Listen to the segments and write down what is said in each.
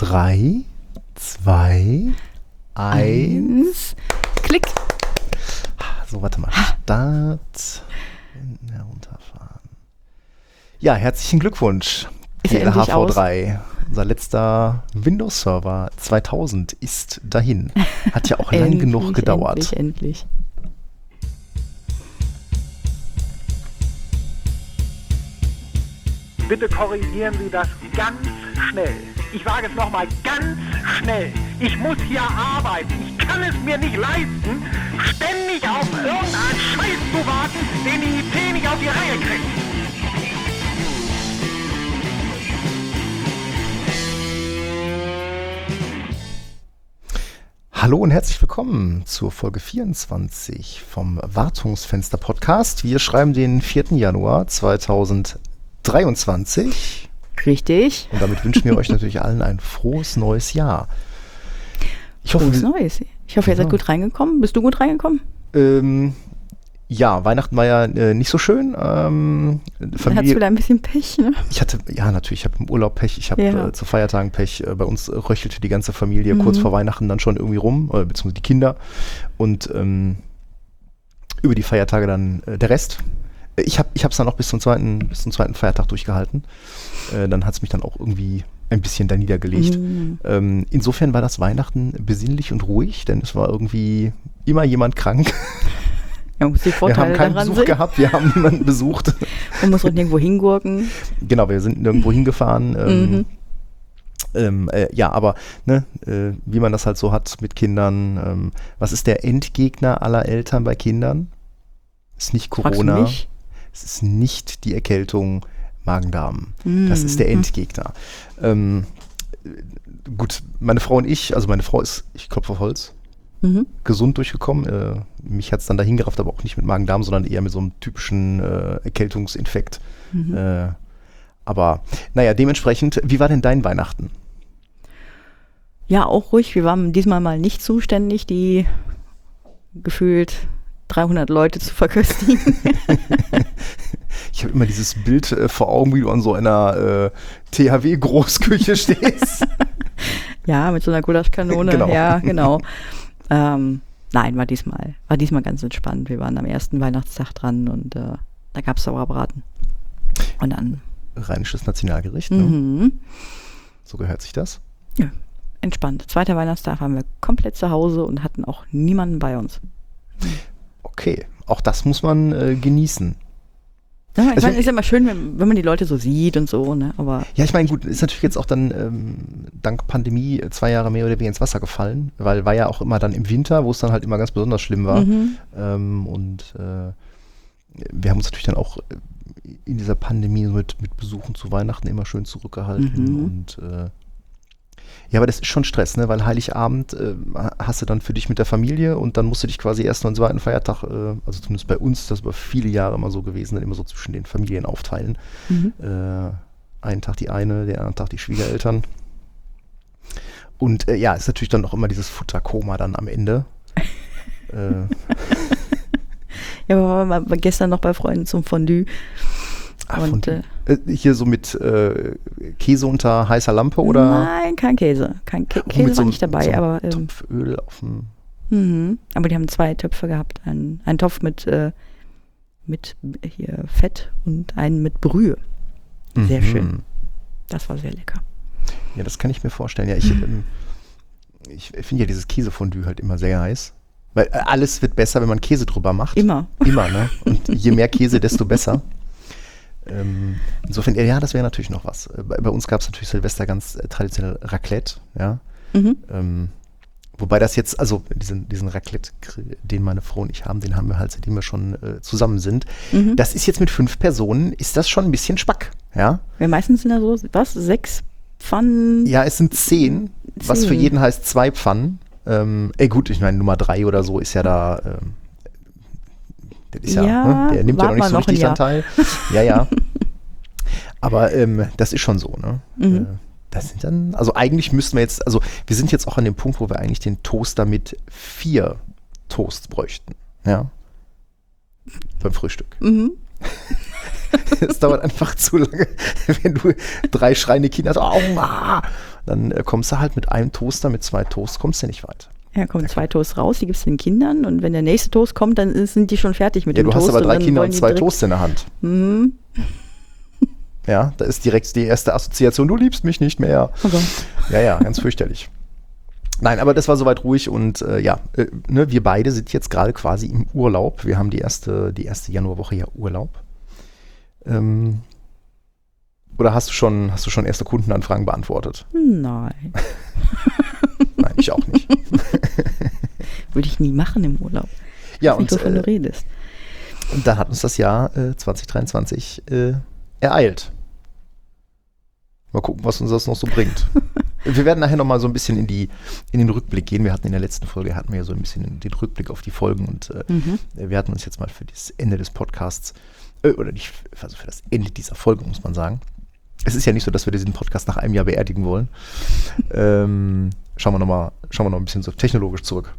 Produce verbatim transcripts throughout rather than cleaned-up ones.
Drei, zwei, eins. Klick. So, warte mal. Start. Herunterfahren. Ja, herzlichen Glückwunsch. Ist er G L H endlich V aus? drei. Unser letzter Windows-Server zweitausend ist dahin. Hat ja auch lang Endlich, genug gedauert. Endlich, endlich. Bitte korrigieren Sie das ganz schnell. Ich sage es nochmal, ganz schnell. Ich muss hier arbeiten. Ich kann es mir nicht leisten, ständig auf irgendeinen Scheiß zu warten, den die I T nicht auf die Reihe kriegt. Hallo und herzlich willkommen zur Folge vierundzwanzig vom Wartungsfenster-Podcast. Wir schreiben den vierten Januar zweitausenddreiundzwanzig. Richtig. Und damit wünschen wir euch natürlich allen ein frohes neues Jahr. Ich hoffe, Frohes wir- Neues. Ich hoffe, ihr seid Ja. gut reingekommen. Bist du gut reingekommen? Ähm, ja, Weihnachten war ja äh, nicht so schön. Ähm, Dann hast du Familie, wieder ein bisschen Pech, ne? ich hatte, ja natürlich, ich habe im Urlaub Pech, ich habe Ja. äh, zu Feiertagen Pech. Äh, bei uns röchelte die ganze Familie Mhm. kurz vor Weihnachten dann schon irgendwie rum, äh, beziehungsweise die Kinder. Und ähm, über die Feiertage dann äh, der Rest. Äh, Ich habe es dann noch bis zum zweiten, bis zum zweiten Feiertag durchgehalten. Äh, dann hat es mich dann auch irgendwie ein bisschen da niedergelegt. Mhm. Ähm, insofern war das Weihnachten besinnlich und ruhig, denn es war irgendwie immer jemand krank. Man muss die Wir haben Vorteile keinen daran Besuch sehen. gehabt, wir haben niemanden besucht. Man muss auch nirgendwo hingurken. Genau, wir sind nirgendwo hingefahren. Ähm, Mhm. ähm, äh, ja, aber ne, äh, wie man das halt so hat mit Kindern. Ähm, was ist der Endgegner aller Eltern bei Kindern? Ist nicht Fragst du Corona. mich? Es ist nicht die Erkältung Magen-Darm. Das ist der Mhm. Endgegner. Ähm, gut, meine Frau und ich, also meine Frau ist, ich klopfe auf Holz, Mhm. gesund durchgekommen. Äh, mich hat es dann dahin gerafft, aber auch nicht mit Magen-Darm, sondern eher mit so einem typischen äh, Erkältungsinfekt. Mhm. Äh, aber naja, dementsprechend, wie war denn dein Weihnachten? Ja, auch ruhig. Wir waren diesmal mal nicht zuständig, die gefühlt dreihundert Leute zu verköstigen. Ich habe immer dieses Bild äh, vor Augen, wie du an so einer äh, T H W-Großküche stehst. Ja, mit so einer Gulaschkanone. Genau. Ja, genau. Ähm, nein, war diesmal, war diesmal ganz entspannt. Wir waren am ersten Weihnachtstag dran und äh, da gab es Sauerbraten. Und dann Rheinisches Nationalgericht, ne? mhm. So gehört sich das. ja, entspannt. Zweiter Weihnachtstag waren wir komplett zu Hause und hatten auch niemanden bei uns. Okay, auch das muss man äh, genießen. Ja, ich Also meine, ist ja immer schön, wenn, wenn man die Leute so sieht und so, ne? Aber Ja, ich meine, gut, ist natürlich jetzt auch dann ähm, dank Pandemie äh, zwei Jahre mehr oder weniger ins Wasser gefallen, weil war ja auch immer dann im Winter, wo es dann halt immer ganz besonders schlimm war. mhm. Ähm, und äh, wir haben uns natürlich dann auch äh, in dieser Pandemie mit, mit Besuchen zu Weihnachten immer schön zurückgehalten. Mhm. Und äh, ja, aber das ist schon Stress, ne? Weil Heiligabend äh, hast du dann für dich mit der Familie und dann musst du dich quasi erst noch einen zweiten Feiertag, äh, also zumindest bei uns, das war viele Jahre immer so gewesen, dann immer so zwischen den Familien aufteilen. Mhm. Äh, einen Tag die eine, den anderen Tag die Schwiegereltern. Und äh, ja, ist natürlich dann auch immer dieses Futterkoma dann am Ende. äh, Ja, aber wir waren mal gestern noch bei Freunden zum Fondue. ach, Und, von, äh, hier so mit äh, Käse unter heißer Lampe oder Nein, kein Käse. Kein Kä Oh, mit Käse so war einem- nicht dabei, so einem aber, ähm, Topföl auf dem. mhm. aber die haben zwei Töpfe gehabt. Einen, einen Topf mit, äh, mit hier Fett und einen mit Brühe. Sehr Mhm. schön. Das war sehr lecker. Ja, das kann ich mir vorstellen. Ja, ich, ähm, ich finde ja dieses Käsefondue halt immer sehr heiß. Weil äh, alles wird besser, wenn man Käse drüber macht. Immer. Immer, ne? Und je mehr Käse, desto besser. Ähm, insofern, ja, das wäre natürlich noch was. Äh, Bei, bei uns gab es natürlich Silvester ganz äh, traditionell Raclette, ja. Mhm. Ähm, wobei das jetzt, also diesen, diesen Raclette, den meine Frau und ich haben, den haben wir halt, seitdem wir schon äh, zusammen sind. Mhm. Das ist jetzt mit fünf Personen, ist das schon ein bisschen Spack, ja. Wir meistens sind da so, was, sechs Pfannen? Ja, es sind zehn, was für Zehn. jeden heißt zwei Pfannen. Ähm, ey gut, ich meine, Nummer drei oder so ist ja da, ähm, der ist ja, Ja, ne? Der nimmt ja noch warten nicht wir so noch ein richtig Jahr. an teil. Ja, ja. Aber ähm, das ist schon so, ne? Mhm. Äh, das sind dann, also eigentlich müssten wir jetzt, also wir sind jetzt auch an dem Punkt, wo wir eigentlich den Toaster mit vier Toasts bräuchten, ja? Beim Frühstück. Mhm. Es dauert einfach zu lange, wenn du drei schreiende Kinder hast. Aua! dann äh, kommst du halt mit einem Toaster, mit zwei Toasts, kommst du nicht weit. Ja, kommen zwei Toasts raus, die gibst du den Kindern und wenn der nächste Toast kommt, dann ist, sind die schon fertig mit Ja, dem du hast Toast. aber drei und dann Kinder wollen und die zwei direkt- Toasts in der Hand. Mhm. Ja, da ist direkt die erste Assoziation, du liebst mich nicht mehr. Oh Gott. Ja, ja, ganz fürchterlich. Nein, aber das war soweit ruhig und äh, ja, äh, ne, wir beide sind jetzt gerade quasi im Urlaub. Wir haben die erste, die erste Januarwoche ja Urlaub. Ähm, oder hast du schon, hast du schon erste Kundenanfragen beantwortet? Nein, Nein, ich auch nicht. würde ich nie machen im Urlaub. Ja, Ich weiß nicht, und, wovon äh, du redest. und dann hat uns das Jahr äh, zwanzig dreiundzwanzig äh, ereilt. Mal gucken, was uns das noch so bringt. Wir werden nachher noch mal so ein bisschen in, die, in den Rückblick gehen. Wir hatten in der letzten Folge, hatten wir ja so ein bisschen den Rückblick auf die Folgen und äh, Mhm. wir hatten uns jetzt mal für das Ende des Podcasts, äh, oder nicht, also für das Ende dieser Folge, muss man sagen. Es ist ja nicht so, dass wir diesen Podcast nach einem Jahr beerdigen wollen. ähm, schauen wir noch mal, schauen wir noch ein bisschen so technologisch zurück.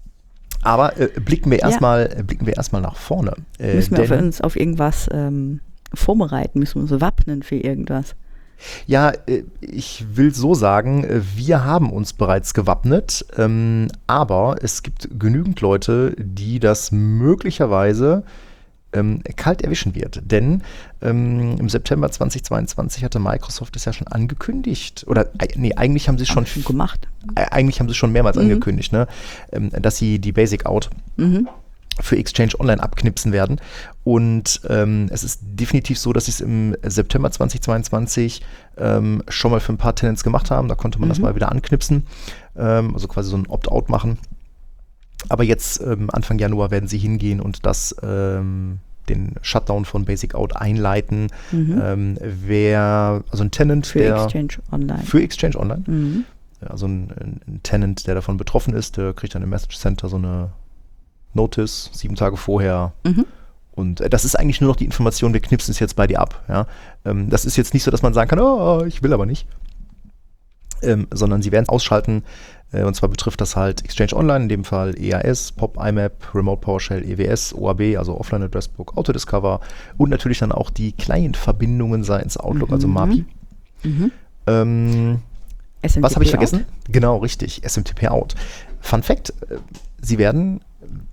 Aber äh, blicken wir Ja. erstmal, äh, blicken wir erstmal nach vorne. Äh, Müssen wir auf denn- uns auf irgendwas ähm, vorbereiten, müssen wir uns wappnen für irgendwas. Ja, äh, ich will so sagen, äh, wir haben uns bereits gewappnet, ähm, aber es gibt genügend Leute, die das möglicherweise ähm, kalt erwischen wird. Denn ähm, im September zweitausendzweiundzwanzig hatte Microsoft es ja schon angekündigt, oder äh, nee, eigentlich haben sie schon, Schon gemacht. äh, eigentlich haben sie schon mehrmals Mhm. angekündigt, ne, ähm, dass sie die Basic Out Mhm. für Exchange Online abknipsen werden. Und ähm, es ist definitiv so, dass sie es im September zweitausendzweiundzwanzig ähm, schon mal für ein paar Tenants gemacht haben. Da konnte man das Mhm. mal wieder anknipsen, ähm, also quasi so ein Opt-out machen. Aber jetzt ähm, Anfang Januar werden sie hingehen und das ähm, den Shutdown von Basic Out einleiten. Mhm. Ähm, wer, also ein Tenant, Für der Exchange Online. für Exchange Online, Mhm. also ein, ein, ein Tenant, der davon betroffen ist, der kriegt dann im Message Center so eine Notice, sieben Tage vorher. Mhm. Und äh, das ist eigentlich nur noch die Information, wir knipsen es jetzt bei dir ab. Ja? Ähm, das ist jetzt nicht so, dass man sagen kann, oh, ich will aber nicht. Ähm, sondern sie werden es ausschalten. Äh, und zwar betrifft das halt Exchange Online, in dem Fall E A S, P O P, I M A P, Remote PowerShell, E W S, O A B, also Offline Address Book, Autodiscover und natürlich dann auch die Client-Verbindungen seitens Outlook, also Mhm. M A P I. Mhm. Ähm, S M T P was habe ich out. vergessen? Genau, richtig. S M T P Out. Fun Fact, äh, sie werden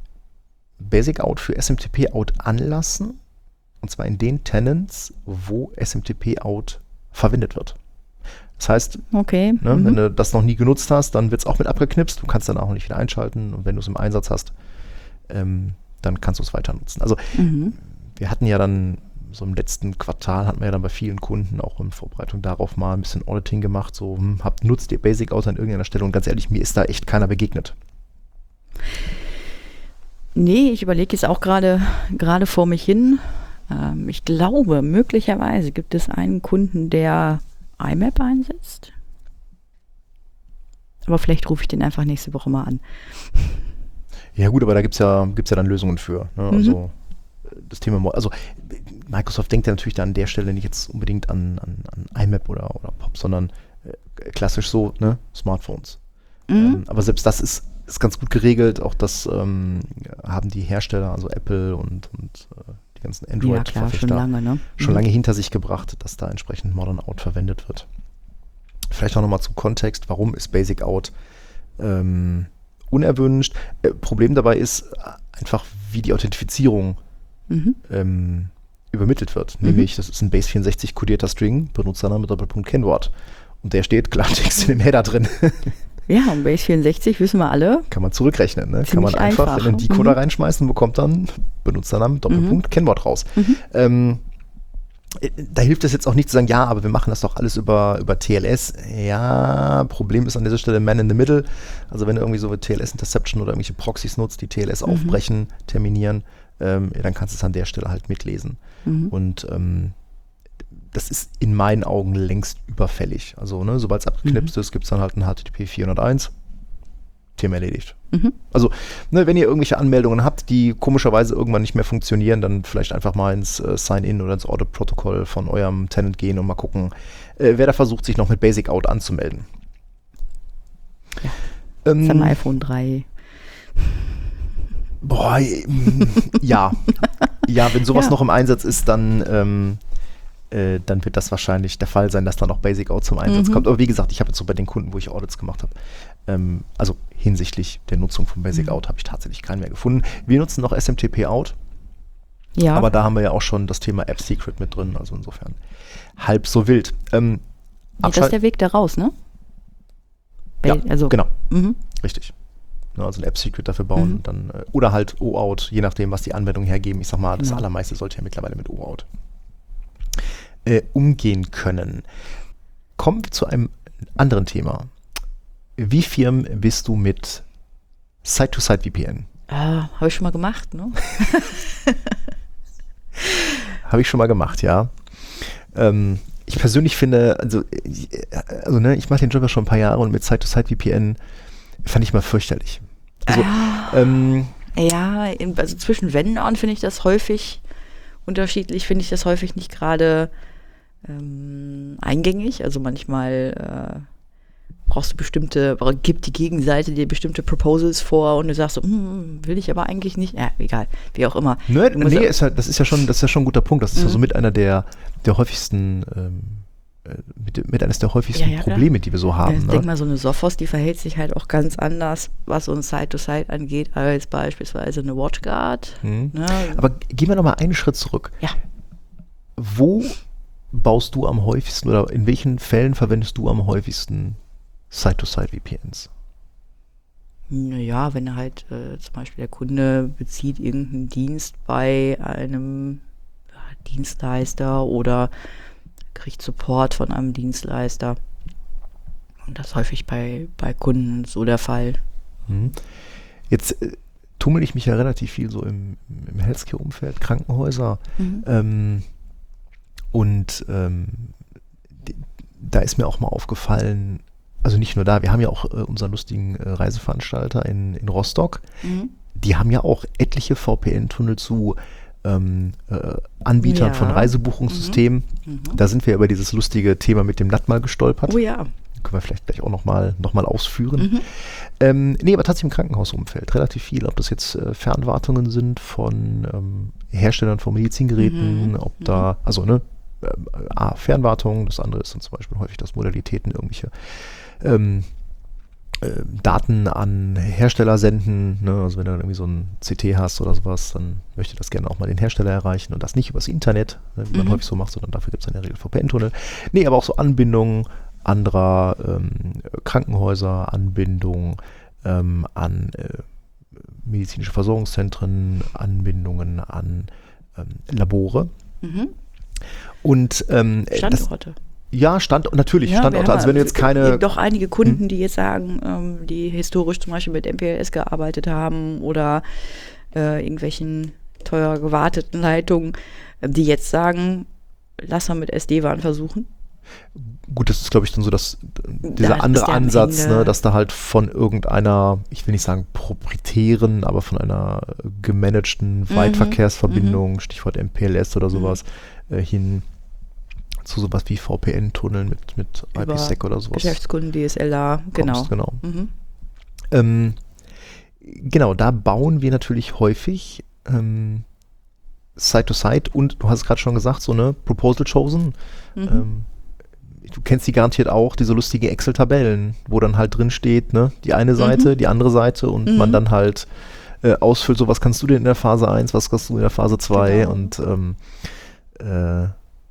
Basic Out für S M T P Out anlassen. Und zwar in den Tenants, wo S M T P Out verwendet wird. Das heißt, Okay. ne, Mhm. wenn du das noch nie genutzt hast, dann wird es auch mit abgeknipst. Du kannst dann auch nicht wieder einschalten. Und wenn du es im Einsatz hast, ähm, dann kannst du es weiter nutzen. Also Mhm. wir hatten ja dann so im letzten Quartal hatten wir ja dann bei vielen Kunden auch in Vorbereitung darauf mal ein bisschen Auditing gemacht. So, hm, habt, nutzt ihr Basic Out an irgendeiner Stelle? Und ganz ehrlich, mir ist da echt keiner begegnet. Nee, ich überlege jetzt auch gerade gerade vor mich hin. Ähm, ich glaube, möglicherweise gibt es einen Kunden, der I M A P einsetzt. Aber vielleicht rufe ich den einfach nächste Woche mal an. Ja gut, aber da gibt es ja, gibt's ja dann Lösungen für. Ne? Mhm. Also äh, das Thema, Mo- also Microsoft denkt ja natürlich da an der Stelle nicht jetzt unbedingt an, an, an I M A P oder, oder P O P, sondern äh, klassisch so, ne, Smartphones. Mhm. Ähm, aber selbst das ist, ist ganz gut geregelt. Auch das ähm, haben die Hersteller, also Apple und, und äh, die ganzen Ja, klar, schon Android-Verfechter lange, ne? schon Mhm. lange hinter sich gebracht, dass da entsprechend Modern Out verwendet wird. Vielleicht auch nochmal zum Kontext, warum ist Basic Out ähm, unerwünscht? Äh, Problem dabei ist einfach, wie die Authentifizierung Mhm. ähm, übermittelt wird. Mhm. Nämlich, das ist ein Base vierundsechzig kodierter String, Benutzername, Doppelpunkt, Kennwort. Und der steht Klartext in dem Header drin. Ja, und Base vierundsechzig wissen wir alle. Kann man zurückrechnen. Ne? Kann man Ziemlich einfach, einfach. in einen Decoder Mhm. reinschmeißen und bekommt dann Benutzernamen, Doppelpunkt, Kennwort raus. Mhm. Ähm, äh, da hilft es jetzt auch nicht zu sagen, ja, aber wir machen das doch alles über, über T L S. Ja, Problem ist an dieser Stelle Man in the Middle. Also wenn du irgendwie so T L S-Interception oder irgendwelche Proxys nutzt, die T L S Mhm. aufbrechen, terminieren, ähm, ja, dann kannst du es an der Stelle halt mitlesen. Mhm. Und ähm, das ist in meinen Augen längst überfällig. Also ne, sobald es abgeknipst Mhm. ist, gibt es dann halt ein H T T P vierhunderteins. Thema erledigt. Mhm. Also, ne, wenn ihr irgendwelche Anmeldungen habt, die komischerweise irgendwann nicht mehr funktionieren, dann vielleicht einfach mal ins äh, Sign-In oder ins Audit-Protokoll von eurem Tenant gehen und mal gucken, äh, wer da versucht, sich noch mit Basic Out anzumelden. Ja. Ähm, Das ist ein iPhone drei. Boah, ähm, ja. Ja, wenn sowas Ja. noch im Einsatz ist, dann, ähm, äh, dann wird das wahrscheinlich der Fall sein, dass dann auch Basic Out zum Einsatz Mhm. kommt. Aber wie gesagt, ich habe jetzt so bei den Kunden, wo ich Audits gemacht habe, ähm, also hinsichtlich der Nutzung von Basic Mhm. Out habe ich tatsächlich keinen mehr gefunden. Wir nutzen noch S M T P Out, Ja. aber da haben wir ja auch schon das Thema App Secret mit drin, also insofern halb so wild. Ähm, Ja, das ist der Weg da raus, ne? Ja, Ba- also, genau. Mhm. Richtig. Ne, also ein App-Secret dafür bauen, Mhm. dann, äh, oder halt O-Out, je nachdem, was die Anwendungen hergeben. Ich sag mal, das Genau. Allermeiste sollte ja mittlerweile mit O-Out äh, umgehen können. Kommen wir zu einem anderen Thema. Wie firm bist du mit Site-to-Site-V P N? Ah, habe ich schon mal gemacht, ne? Habe ich schon mal gemacht, ja. Ähm, ich persönlich finde, also, äh, also ne, ich mache den Job ja schon ein paar Jahre und mit Site-to-Site-V P N fand ich mal fürchterlich. Also, Ah. ähm, Ja, in, also zwischen wenn und an finde ich das häufig unterschiedlich, finde ich das häufig nicht gerade ähm, eingängig. Also manchmal äh, brauchst du bestimmte, gibt die Gegenseite dir bestimmte Proposals vor und du sagst so, hm, will ich aber eigentlich nicht. Ja, egal, wie auch immer. Ne, Du musst nee, ja- ist ja, das ist ja schon, das ist ja schon ein guter Punkt. Das ist ja Mhm. so mit einer der, der häufigsten, ähm, äh, mit, mit eines der häufigsten Ja, ja, klar. Probleme, die wir so Ja, haben. ich denke Ne? mal, so eine Sophos, die verhält sich halt auch ganz anders, was so ein Side-to-Side angeht, als beispielsweise eine WatchGuard. Mhm. Ne? Aber gehen wir noch mal einen Schritt zurück. Ja. Wo baust du am häufigsten oder in welchen Fällen verwendest du am häufigsten Site-to-Site-V P Ns? Naja, wenn halt äh, zum Beispiel der Kunde bezieht irgendeinen Dienst bei einem ja, Dienstleister oder kriegt Support von einem Dienstleister. Und das ist häufig bei, bei Kunden so der Fall. Mhm. Jetzt äh, tummel ich mich ja relativ viel so im, im Healthcare-Umfeld, Krankenhäuser. Mhm. Ähm, und ähm, die, da ist mir auch mal aufgefallen, also nicht nur da, wir haben ja auch äh, unseren lustigen äh, Reiseveranstalter in, in Rostock. Mhm. Die haben ja auch etliche V P N-Tunnel zu ähm, äh, Anbietern Ja. von Reisebuchungssystemen. Mhm. Da sind wir über dieses lustige Thema mit dem N A T mal gestolpert. Oh ja. Können wir vielleicht gleich auch nochmal noch mal ausführen. Mhm. Ähm, nee, aber tatsächlich im Krankenhausumfeld relativ viel. Ob das jetzt äh, Fernwartungen sind von ähm, Herstellern von Medizingeräten, Mhm. ob da, also ne, äh, A, Fernwartung, das andere ist dann zum Beispiel häufig, dass Modalitäten irgendwelche ähm, äh, Daten an Hersteller senden. Ne? Also wenn du dann irgendwie so ein C T hast oder sowas, dann möchte das gerne auch mal den Hersteller erreichen und das nicht übers Internet, ne, wie man Mhm. häufig so macht, sondern dafür gibt es in der Regel V P N-Tunnel. Nee, aber auch so Anbindungen anderer ähm, Krankenhäuser, Anbindung ähm, an äh, medizinische Versorgungszentren, Anbindungen an ähm, Labore. Mhm. Und ähm, das, Standorte. ja, Stand, natürlich, Ja, Standorte. wir Also haben wenn du jetzt keine. Doch einige Kunden, die jetzt sagen, ähm, die historisch zum Beispiel mit M P L S gearbeitet haben oder äh, irgendwelchen teuer gewarteten Leitungen, äh, die jetzt sagen, lass mal mit S D-WAN versuchen. Gut, das ist, glaube ich, dann so das, dieser Da ist andere der am Ansatz, Ende- ne, dass da halt von irgendeiner, ich will nicht sagen proprietären, aber von einer gemanagten Weitverkehrsverbindung, Stichwort M P L S oder sowas, äh, hin zu sowas wie V P N-Tunneln mit, mit Über IPsec oder sowas. Geschäftskunden, D S L A, genau. kommst, genau. Mhm. Ähm, genau, da bauen wir natürlich häufig ähm, Site-to-Site und du hast es gerade schon gesagt, so eine Proposal Chosen. Mhm. Ähm, du kennst die garantiert auch, diese lustigen Excel-Tabellen, wo dann halt drin steht, ne, die eine Seite, die andere Seite und Mhm. man dann halt äh, ausfüllt, so was kannst du denn in der Phase eins, was kannst du in der Phase zwei Genau. und ähm, äh,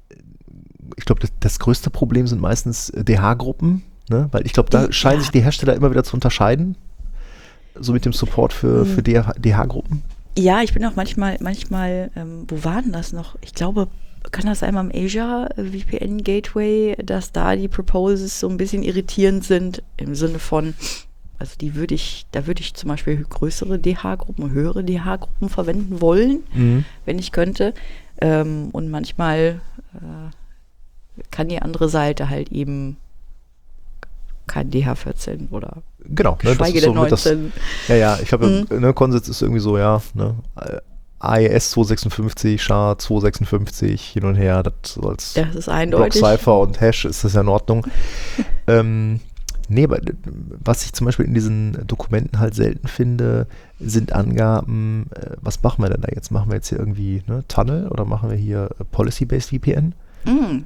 ich glaube, das, das größte Problem sind meistens äh, D H-Gruppen, ne, weil ich glaube, da Die- scheinen ja. sich die Hersteller immer wieder zu unterscheiden, so mit dem Support für, Mhm. für D H-Gruppen. Ja, ich bin auch manchmal, manchmal, ähm, wo war denn das noch? Ich glaube, kann das einmal im Asia äh, V P N Gateway, dass da die Proposals so ein bisschen irritierend sind im Sinne von, also die würde ich, da würde ich zum Beispiel größere D H-Gruppen, höhere D H-Gruppen verwenden wollen, Mhm. wenn ich könnte. Ähm, und manchmal äh, kann die andere Seite halt eben kein D H vierzehn oder Genau, ne, das geschweige ist so denn mit das, neunzehn. ja, ja, ich glaube, Mhm. ne, Konsens ist irgendwie so, ja, ne, A E S zweihundertsechsundfünfzig, S H A zweihundertsechsundfünfzig, hin und her, das so als Das ist Block eindeutig. Cipher und Hash ist das ja in Ordnung. ähm, nee, aber äh, was ich zum Beispiel in diesen Dokumenten halt selten finde, sind Angaben, äh, was machen wir denn da jetzt? Machen wir jetzt hier irgendwie ne, Tunnel oder machen wir hier äh, Policy-Based V P N? Mm.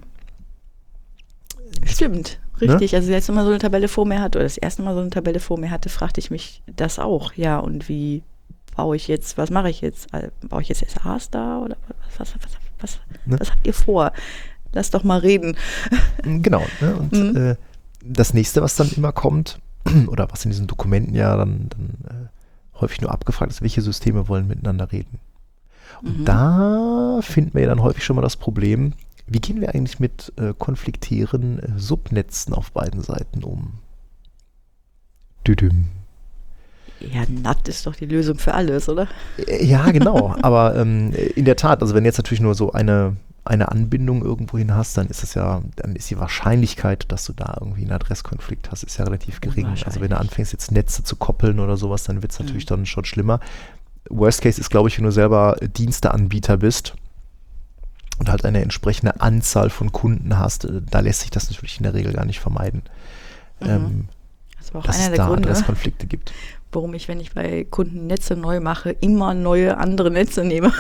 Stimmt, richtig. Ne? Also als ich mal so eine Tabelle vor mir hatte, oder das erste Mal so eine Tabelle vor mir hatte, fragte ich mich das auch. Ja, und wie baue ich jetzt, was mache ich jetzt? Baue ich jetzt S As da oder was, was, was, was, ne? was habt ihr vor? Lass doch mal reden. Genau. Ne? Und mhm. äh, das nächste, was dann immer kommt, oder was in diesen Dokumenten ja dann, dann äh, häufig nur abgefragt ist, welche Systeme wollen miteinander reden. Und mhm. da finden wir ja dann häufig schon mal das Problem, wie gehen wir eigentlich mit äh, konfliktären äh, Subnetzen auf beiden Seiten um? Düdüm. Ja, N A T ist doch die Lösung für alles, oder? Ja, genau. Aber ähm, in der Tat, also wenn jetzt natürlich nur so eine, eine Anbindung irgendwohin hast, dann ist es ja, dann ist die Wahrscheinlichkeit, dass du da irgendwie einen Adresskonflikt hast, ist ja relativ gering. Also wenn du anfängst jetzt Netze zu koppeln oder sowas, dann wird es natürlich mhm. dann schon schlimmer. Worst Case ist, glaube ich, wenn du selber Diensteanbieter bist und halt eine entsprechende Anzahl von Kunden hast, da lässt sich das natürlich in der Regel gar nicht vermeiden. Mhm. Ähm, das war auch dass einer es da Gründe, Adresskonflikte gibt. Warum ich, wenn ich bei Kunden Netze neu mache, immer neue andere Netze nehme.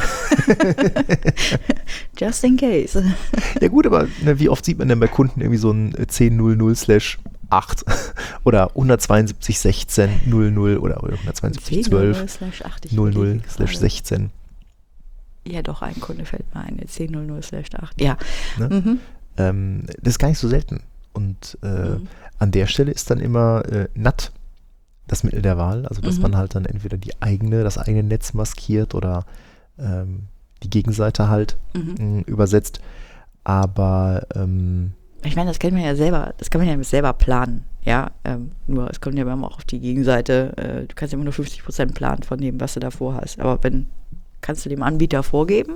Just in case. Ja gut, aber ne, wie oft sieht man denn bei Kunden irgendwie so ein zehn null null slash acht oder hundertzweiundsiebzig sechzehn null null oder hundertzweiundsiebzig zwölf null null slash sechzehn. Ja doch, ein Kunde fällt mir ein, zehn null null slash acht. Ja. Ne? Mhm. Ähm, das ist gar nicht so selten. Und äh, mhm. an der Stelle ist dann immer äh, N A T das Mittel der Wahl, also dass mhm. man halt dann entweder die eigene, das eigene Netz maskiert oder ähm, die Gegenseite halt mhm. mh, übersetzt. Aber ähm, ich meine, das kann man ja selber, das kann man ja selber planen, ja. Ähm, nur es kommt ja immer auch auf die Gegenseite, äh, du kannst ja immer nur fünfzig Prozent planen von dem, was du davor hast. Aber wenn, kannst du dem Anbieter vorgeben?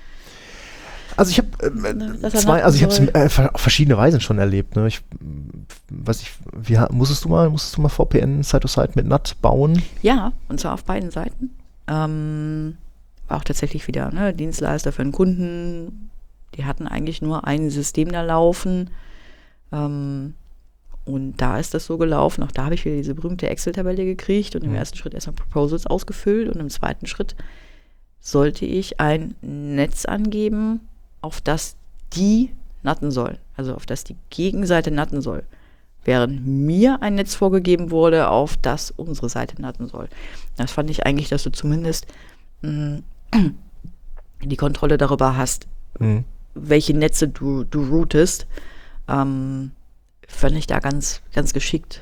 Also ich habe äh, zwei, also ich habe es äh, auf verschiedene Weisen schon erlebt. Ne? Ich weiß nicht, wie musstest du mal, musstest du mal V P N Side-to-Side mit N A T bauen? Ja, und zwar auf beiden Seiten. Ähm, auch tatsächlich wieder ne, Dienstleister für einen Kunden. Die hatten eigentlich nur ein System da laufen. Ähm, und da ist das so gelaufen. Auch da habe ich wieder diese berühmte Excel-Tabelle gekriegt und im mhm. ersten Schritt erstmal Proposals ausgefüllt und im zweiten Schritt sollte ich ein Netz angeben, auf das die natten soll, also auf das die Gegenseite natten soll, während mir ein Netz vorgegeben wurde, auf das unsere Seite natten soll. Das fand ich eigentlich, dass du zumindest mh, die Kontrolle darüber hast, mhm. welche Netze du, du routest, ähm, fand ich da ganz, ganz geschickt.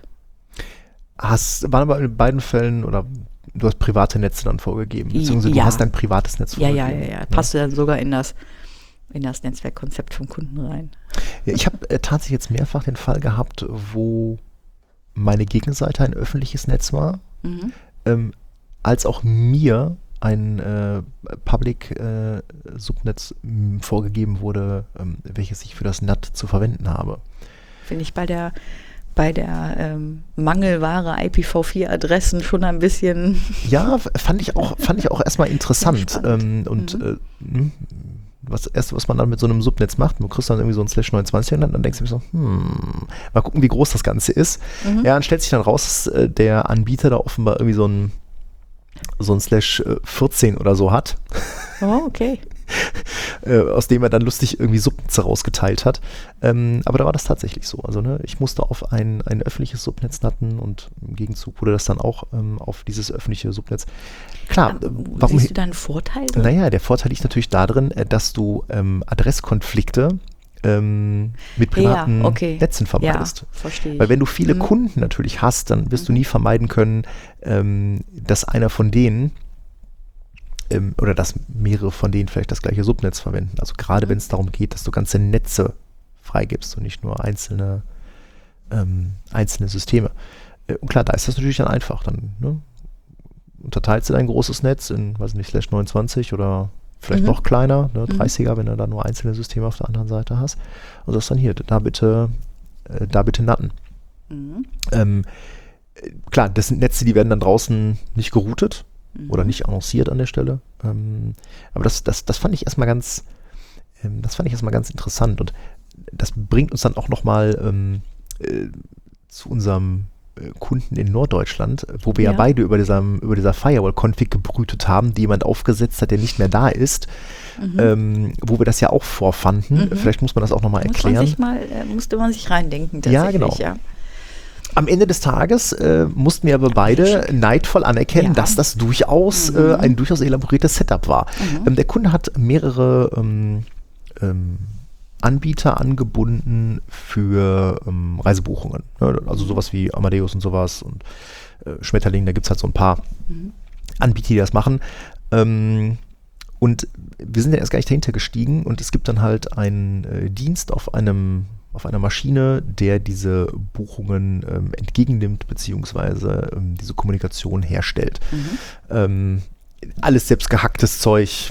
Hast, waren aber in beiden Fällen, oder du hast private Netze dann vorgegeben, beziehungsweise ja. du hast dein privates Netz ja, vorgegeben. Ja, ja, ja. Passte dann sogar in das, in das Netzwerkkonzept vom Kunden rein. Ja, ich habe äh, tatsächlich jetzt mehrfach den Fall gehabt, wo meine Gegenseite ein öffentliches Netz war, mhm. ähm, als auch mir ein äh, Public-Subnetz äh, vorgegeben wurde, ähm, welches ich für das N A T zu verwenden habe. Finde ich bei der bei der ähm, Mangelware I P v vier Adressen schon ein bisschen. Ja, fand ich auch, fand ich auch erstmal interessant. Ähm, und mhm. äh, was erste, was man dann mit so einem Subnetz macht, du kriegst dann irgendwie so ein Slash neunundzwanzig und dann, dann denkst du dir so, hm, mal gucken, wie groß das Ganze ist. Mhm. Ja, dann stellt sich dann raus, dass äh, der Anbieter da offenbar irgendwie so ein so ein Slash vierzehn oder so hat. Oh, okay. äh, aus dem er dann lustig irgendwie Subnetze rausgeteilt hat. Ähm, aber da war das tatsächlich so. Also ne, ich musste auf ein, ein öffentliches Subnetz natten und im Gegenzug wurde das dann auch ähm, auf dieses öffentliche Subnetz. Klar, äh, warum siehst du da einen Vorteil? Naja, der Vorteil liegt natürlich darin, äh, dass du ähm, Adresskonflikte ähm, mit privaten ja, okay. Netzen vermeidest. Ja, verstehe ich. Weil wenn du viele mhm. Kunden natürlich hast, dann wirst mhm. du nie vermeiden können, ähm, dass einer von denen ähm, oder dass mehrere von denen vielleicht das gleiche Subnetz verwenden. Also gerade mhm. wenn es darum geht, dass du ganze Netze freigibst und nicht nur einzelne, ähm, einzelne Systeme. Äh, und klar, da ist das natürlich dann einfach. Dann ne, unterteilst du dein großes Netz in, weiß nicht, Slash neunundzwanzig oder vielleicht mhm. noch kleiner, ne, dreißiger, mhm. wenn du da nur einzelne Systeme auf der anderen Seite hast. Und das dann hier, da bitte, äh, da bitte natten. Mhm. Ähm, klar, das sind Netze, die werden dann draußen nicht geroutet mhm. oder nicht annonciert an der Stelle. Ähm, aber das, das, das fand ich erstmal ganz, ähm, das fand ich erstmal ganz interessant und das bringt uns dann auch nochmal ähm, äh, zu unserem äh, Kunden in Norddeutschland, wo wir ja, Ja. beide über, diesem, über dieser Firewall-Config gebrütet haben, die jemand aufgesetzt hat, der nicht mehr da ist, Mhm. ähm, wo wir das ja auch vorfanden. Mhm. Vielleicht muss man das auch nochmal Muss man erklären. sich mal, äh, musste man sich reindenken Ja, tatsächlich. genau. Ja. Am Ende des Tages äh, mussten wir aber beide neidvoll anerkennen, Ja. dass das durchaus Mhm. äh, ein durchaus elaboriertes Setup war. Mhm. Ähm, der Kunde hat mehrere ähm, ähm, Anbieter angebunden für ähm, Reisebuchungen. Ne? Also sowas wie Amadeus und sowas und äh, Schmetterling, da gibt es halt so ein paar Mhm. Anbieter, die das machen. Ähm, und wir sind ja erst gar nicht dahinter gestiegen und es gibt dann halt einen äh, Dienst auf einem auf einer Maschine, der diese Buchungen ähm, entgegennimmt, beziehungsweise ähm, diese Kommunikation herstellt. Mhm. Ähm, alles selbst gehacktes Zeug,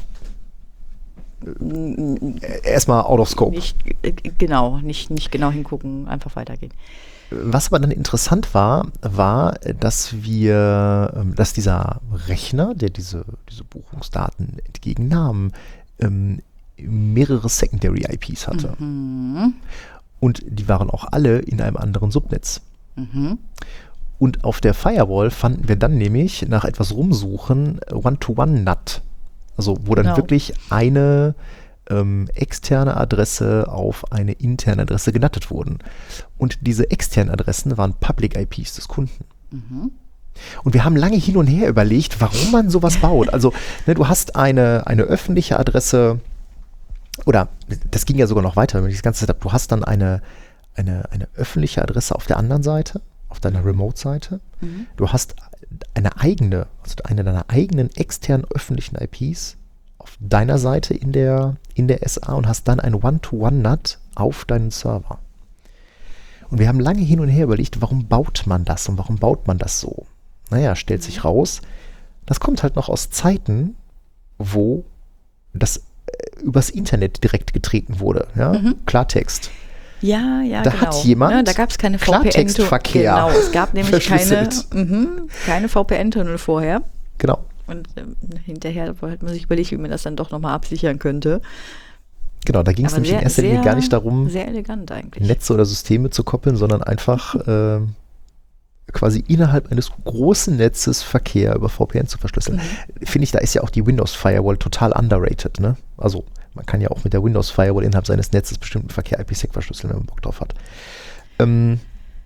Mhm. äh, erstmal out of scope. Nicht, äh, genau, nicht, nicht genau hingucken, einfach weitergehen. Was aber dann interessant war, war, dass wir, ähm, dass dieser Rechner, der diese, diese Buchungsdaten entgegennahm, ähm, mehrere Secondary I Ps hatte. Mhm. Und die waren auch alle in einem anderen Subnetz. Mhm. Und auf der Firewall fanden wir dann nämlich nach etwas rumsuchen One-to-One-N A T. Also wo dann Genau. wirklich eine ähm, externe Adresse auf eine interne Adresse genattet wurden. Und diese externen Adressen waren Public I Ps des Kunden. Mhm. Und wir haben lange hin und her überlegt, warum man sowas baut. Also ne, du hast eine, eine öffentliche Adresse, oder das ging ja sogar noch weiter, wenn ich das ganze Setup, du hast dann eine, eine, eine öffentliche Adresse auf der anderen Seite, auf deiner Remote-Seite. Mhm. Du hast eine eigene, also eine deiner eigenen externen öffentlichen I Ps auf deiner Seite in der, in der S A und hast dann ein One-to-One-N A T auf deinen Server. Und wir haben lange hin und her überlegt, warum baut man das und warum baut man das so? Naja, stellt sich raus, das kommt halt noch aus Zeiten, wo das äh, übers Internet direkt getreten wurde. Ja? Mhm. Klartext. Ja, ja, Da genau. hat jemand ja, da gab es keine V P N. Klartextverkehr Genau, es gab nämlich keine, verschlüsselt. mhm, keine V P N-Tunnel vorher. Genau. Und ähm, hinterher hat man sich überlegt, wie man das dann doch nochmal absichern könnte. Genau, da ging es Aber nämlich in sehr, erster Linie sehr, gar nicht darum, Sehr elegant eigentlich. Netze oder Systeme zu koppeln, sondern einfach äh, quasi innerhalb eines großen Netzes Verkehr über V P N zu verschlüsseln. Mhm. Finde ich, da ist ja auch die Windows Firewall total underrated. Ne? Also man kann ja auch mit der Windows Firewall innerhalb seines Netzes bestimmten Verkehr I P sec verschlüsseln, wenn man Bock drauf hat. Ähm,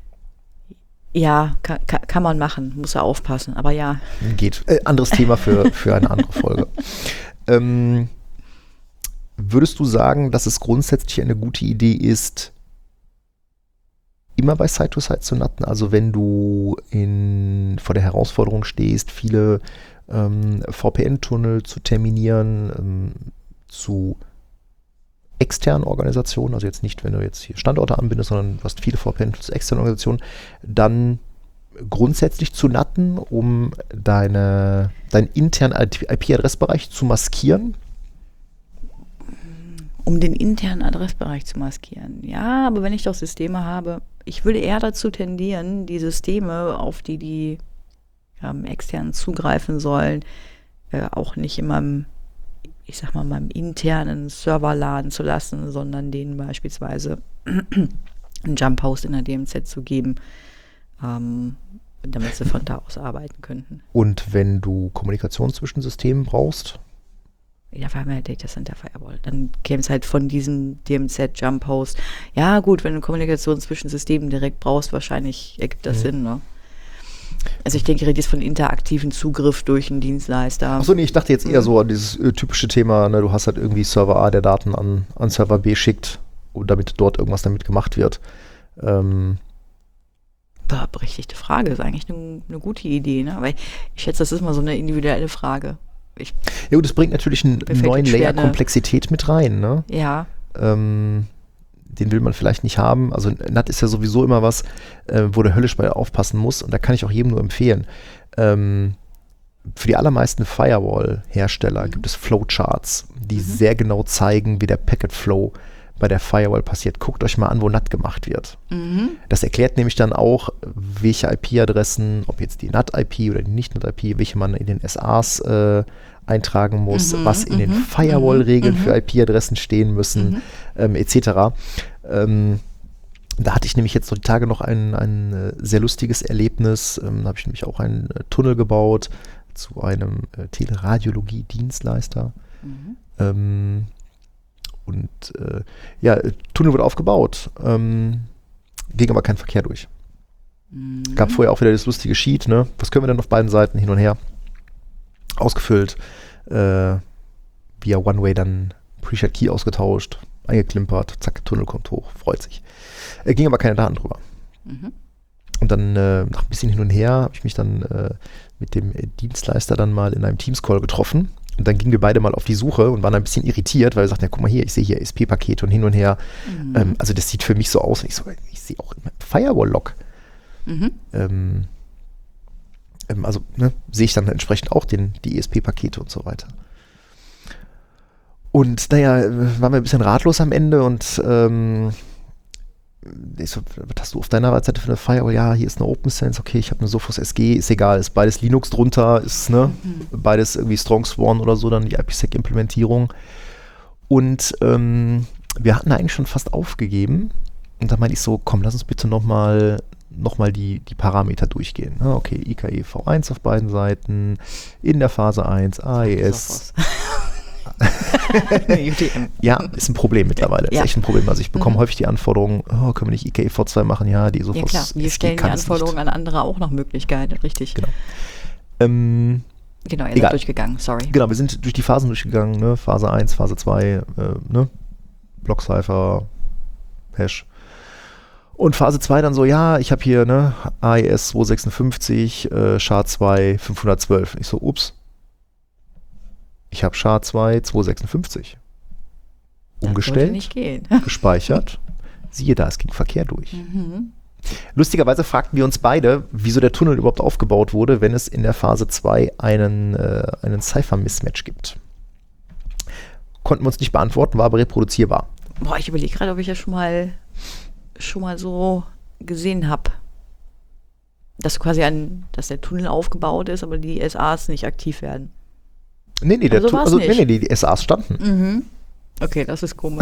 Ja, kann, kann, kann man machen, muss er aufpassen, aber ja. geht. Äh, anderes Thema für, für eine andere Folge. Ähm, würdest du sagen, dass es grundsätzlich eine gute Idee ist, immer bei Site-to-Site zu natten? Also wenn du in, vor der Herausforderung stehst, viele ähm, V P N-Tunnel zu terminieren, ähm, zu externen Organisationen, also jetzt nicht, wenn du jetzt hier Standorte anbindest, sondern du hast viele V P N zu externen Organisationen, dann grundsätzlich zu natten, um deine, deinen internen I P-Adressbereich zu maskieren? Um den internen Adressbereich zu maskieren. Ja, aber wenn ich doch Systeme habe, ich würde eher dazu tendieren, die Systeme, auf die die ähm, externen zugreifen sollen, äh, auch nicht in meinem, ich sag mal, meinem internen Server laden zu lassen, sondern denen beispielsweise einen Jump-Host in der D M Z zu geben, ähm, damit sie von da aus arbeiten könnten. Und wenn du Kommunikation zwischen Systemen brauchst? Ja, wir haben ja Data Center Firewall. Dann käme es halt von diesem D M Z Jump Host. Ja, gut, wenn du Kommunikation zwischen Systemen direkt brauchst, wahrscheinlich ergibt das Mhm. Sinn, ne? Also ich denke, redest von interaktiven Zugriff durch einen Dienstleister. Achso, nee, ich dachte jetzt eher so an dieses äh, typische Thema, ne, du hast halt irgendwie Server A, der Daten an, an Server B schickt, und damit dort irgendwas damit gemacht wird. Ähm, Boah, berechtigte Frage, ist eigentlich eine, eine gute Idee, ne? Aber ich, ich schätze, das ist mal so eine individuelle Frage. Ich, ja gut, das bringt natürlich einen fällt neuen schwer, Layer ne? Komplexität mit rein, ne? ja, Ähm, den will man vielleicht nicht haben. Also N A T ist ja sowieso immer was, äh, wo der höllisch bei aufpassen muss, und da kann ich auch jedem nur empfehlen. Ähm, für die allermeisten Firewall-Hersteller Mhm. gibt es Flowcharts, die Mhm. sehr genau zeigen, wie der Packet Flow bei der Firewall passiert. Guckt euch mal an, wo N A T gemacht wird. mhm. Das erklärt nämlich dann auch, welche I P-Adressen, ob jetzt die N A T-I P oder die Nicht-N A T-I P, welche man in den S As äh, eintragen muss, Mhm, was in den mhm, Firewall-Regeln mhm, für I P-Adressen stehen müssen, Mhm. ähm, et cetera. Ähm, Da hatte ich nämlich jetzt so die Tage noch ein, ein äh, sehr lustiges Erlebnis. Ähm, da habe ich nämlich auch einen äh, Tunnel gebaut zu einem äh, Teleradiologie-Dienstleister. Mhm. Ähm, und äh, ja, äh, Tunnel wurde aufgebaut, ähm, ging aber kein Verkehr durch. Mhm. Gab vorher auch wieder das lustige Sheet, ne? Was können wir denn auf beiden Seiten hin und her? Ausgefüllt, äh, via One-Way dann Pre-Shared Key ausgetauscht, eingeklimpert, zack, Tunnel kommt hoch, freut sich. Äh, ging aber keine Daten drüber. Mhm. Und dann äh, nach ein bisschen hin und her habe ich mich dann äh, mit dem äh, Dienstleister dann mal in einem Teams-Call getroffen. Und dann gingen wir beide mal auf die Suche und waren ein bisschen irritiert, weil wir sagten, ja, guck mal hier, ich sehe hier A S P-Pakete und hin und her. Mhm. Ähm, also das sieht für mich so aus. Ich, so, ich sehe auch immer Firewall-Log. Mhm. Ähm, ähm, also ne, sehe ich dann entsprechend auch den, die E S P-Pakete und so weiter. Und naja, waren wir ein bisschen ratlos am Ende und ähm, ich so, was hast du auf deiner Seite für eine Firewall? Ja, hier ist eine OpenSense, okay, ich habe eine Sophos S G, ist egal, ist beides Linux drunter, ist ne, mhm. beides irgendwie StrongSworn oder so, dann die IPsec-Implementierung. Und ähm, wir hatten eigentlich schon fast aufgegeben und da meinte ich so, komm, lass uns bitte nochmal noch mal die, die Parameter durchgehen. Ah, okay, I K E V eins auf beiden Seiten, in der Phase eins, A E S. Ja, ist ein Problem mittlerweile. Ja. Ist echt ein Problem. Also ich bekomme mhm. häufig die Anforderungen, oh, können wir nicht I K E V zwei machen? Ja, die Sophos. Ja klar, wir stellen die Anforderungen an andere auch nach Möglichkeiten, richtig. Genau. Ähm, genau, ihr egal. seid durchgegangen, sorry. Genau, wir sind durch die Phasen durchgegangen, ne? Phase eins, Phase zwei, äh, ne? Blockcipher, Hash. Und Phase zwei dann so, ja, ich habe hier ne, A E S zweihundertsechsundfünfzig, äh, S H A zwei fünfhundertzwölf. Ich so, ups. Ich habe S H A zwei zweihundertsechsundfünfzig. Umgestellt, nicht gehen. gespeichert. Siehe da, es ging Verkehr durch. Mhm. Lustigerweise fragten wir uns beide, wieso der Tunnel überhaupt aufgebaut wurde, wenn es in der Phase zwei einen, äh, einen Cipher-Mismatch gibt. Konnten wir uns nicht beantworten, war aber reproduzierbar. Boah, ich überlege gerade, ob ich ja schon mal schon mal so gesehen habe, dass quasi ein, dass der Tunnel aufgebaut ist, aber die S As nicht aktiv werden. Nee, nee, der also tu- also, nee, nee, die S As standen. Mhm. Okay, das ist komisch.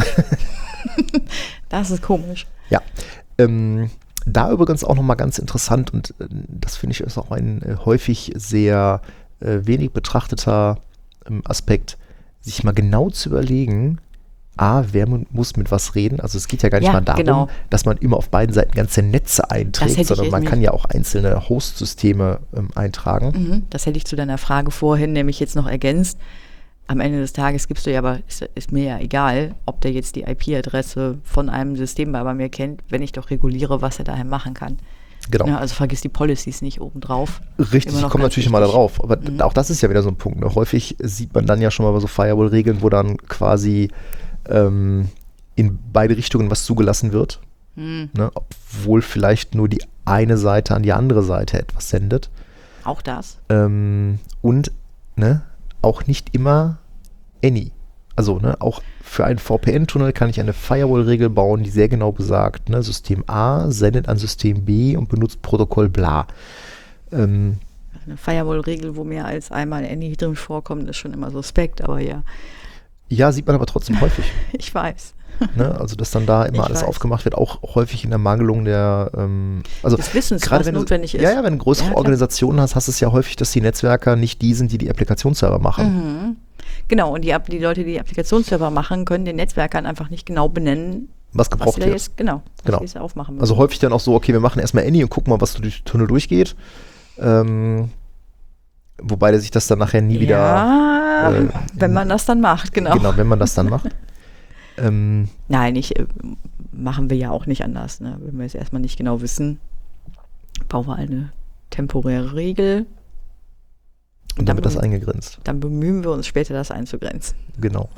Das ist komisch. Ja. Ähm, da übrigens auch nochmal ganz interessant und äh, das finde ich ist auch ein äh, häufig sehr äh, wenig betrachteter ähm, Aspekt, sich mal genau zu überlegen, A, wer muss mit was reden? Also es geht ja gar nicht ja, mal darum, genau. dass man immer auf beiden Seiten ganze Netze einträgt, sondern man kann ja auch einzelne Host-Systeme ähm, eintragen. Mhm, das hätte ich zu deiner Frage vorhin nämlich jetzt noch ergänzt. Am Ende des Tages gibst du ja aber, ist, ist mir ja egal, ob der jetzt die I P-Adresse von einem System bei mir kennt, wenn ich doch reguliere, was er daher machen kann. Genau. Ja, also vergiss die Policies nicht obendrauf. Richtig, ich komme natürlich immer da drauf. Aber mhm. auch das ist ja wieder so ein Punkt. Ne? Häufig sieht man dann ja schon mal bei so Firewall-Regeln, wo dann quasi ähm, in beide Richtungen was zugelassen wird. Mhm. Ne? Obwohl vielleicht nur die eine Seite an die andere Seite etwas sendet. Auch das. Ähm, und ne, auch nicht immer any. Also ne, auch für einen V P N-Tunnel kann ich eine Firewall-Regel bauen, die sehr genau besagt, ne, System A sendet an System B und benutzt Protokoll bla. Ähm, Eine Firewall-Regel, wo mehr als einmal any drin vorkommt, ist schon immer suspekt, aber ja. Ja, sieht man aber trotzdem häufig. Ich weiß. Ne, also dass dann da immer ich alles weiß. aufgemacht wird, auch häufig in der Mangelung der ähm, also des Wissens, gerade was wenn du, notwendig ist. Ja, ja, wenn du größere Ja, klar. Organisationen hast, hast du es ja häufig, dass die Netzwerker nicht die sind, die die Applikationsserver machen. Mhm. Genau, und die, die Leute, die die Applikationsserver machen, können den Netzwerkern einfach nicht genau benennen, was gebraucht was sie da wird. jetzt, genau, genau. was sie aufmachen müssen. Also häufig dann auch so, okay, wir machen erstmal Any und gucken mal, was durch den Tunnel durchgeht. Ähm, wobei der sich das dann nachher nie wieder... Ja, äh, wenn man das dann macht, genau. Genau, wenn man das dann macht. ähm, Nein, ich, äh, machen wir ja auch nicht anders. Ne? Wenn wir jetzt erstmal nicht genau wissen, bauen wir eine temporäre Regel. Und dann wird das eingegrenzt. Dann bemühen wir uns später, das einzugrenzen. Genau.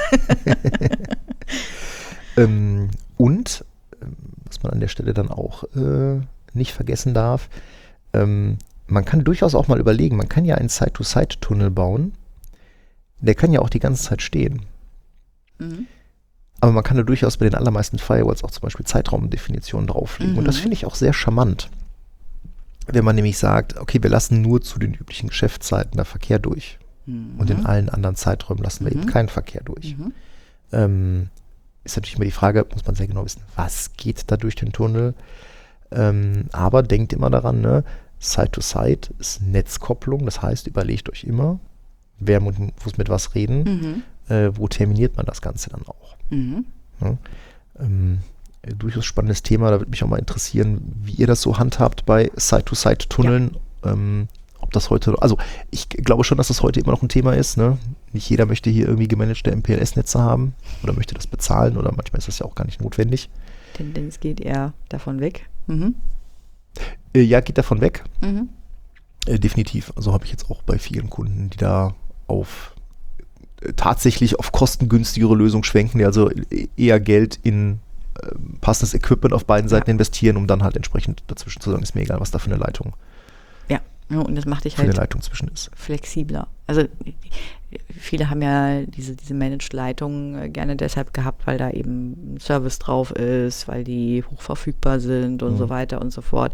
ähm, und, was man an der Stelle dann auch äh, nicht vergessen darf, ähm, man kann durchaus auch mal überlegen, man kann ja einen Side-to-Side-Tunnel bauen, der kann ja auch die ganze Zeit stehen. Mhm. Aber man kann da durchaus bei den allermeisten Firewalls auch zum Beispiel Zeitraumdefinitionen drauflegen. Mhm. Und das finde ich auch sehr charmant. Wenn man nämlich sagt, okay, wir lassen nur zu den üblichen Geschäftszeiten da Verkehr durch. Mhm. Und in allen anderen Zeiträumen lassen wir mhm. eben keinen Verkehr durch. Mhm. Ähm, ist natürlich immer die Frage, muss man sehr genau wissen, was geht da durch den Tunnel? Ähm, aber denkt immer daran, ne, Side-to-Side ist Netzkopplung, das heißt, überlegt euch immer, wer muss mit was reden, mhm. äh, wo terminiert man das Ganze dann auch. Mhm. Ja, ähm, durchaus spannendes Thema, da würde mich auch mal interessieren, wie ihr das so handhabt bei Side-to-Side-Tunneln. Ja. Ähm, ob das heute, also ich glaube schon, dass das heute immer noch ein Thema ist, ne? Nicht jeder möchte hier irgendwie gemanagte M P L S-Netze haben oder möchte das bezahlen oder manchmal ist das ja auch gar nicht notwendig. Tendenz geht eher davon weg. Mhm. Äh, ja, geht davon weg. Mhm. Äh, definitiv. Also habe ich jetzt auch bei vielen Kunden, die da auf äh, tatsächlich auf kostengünstigere Lösungen schwenken, die also eher Geld in äh, passendes Equipment auf beiden Seiten ja. investieren, um dann halt entsprechend dazwischen zu sagen, ist mir egal, was da für eine Leitung Ja, und das macht dich für halt eine Leitung zwischen ist. flexibler. Also viele haben ja diese, diese Managed-Leitungen gerne deshalb gehabt, weil da eben ein Service drauf ist, weil die hochverfügbar sind und mhm. so weiter und so fort.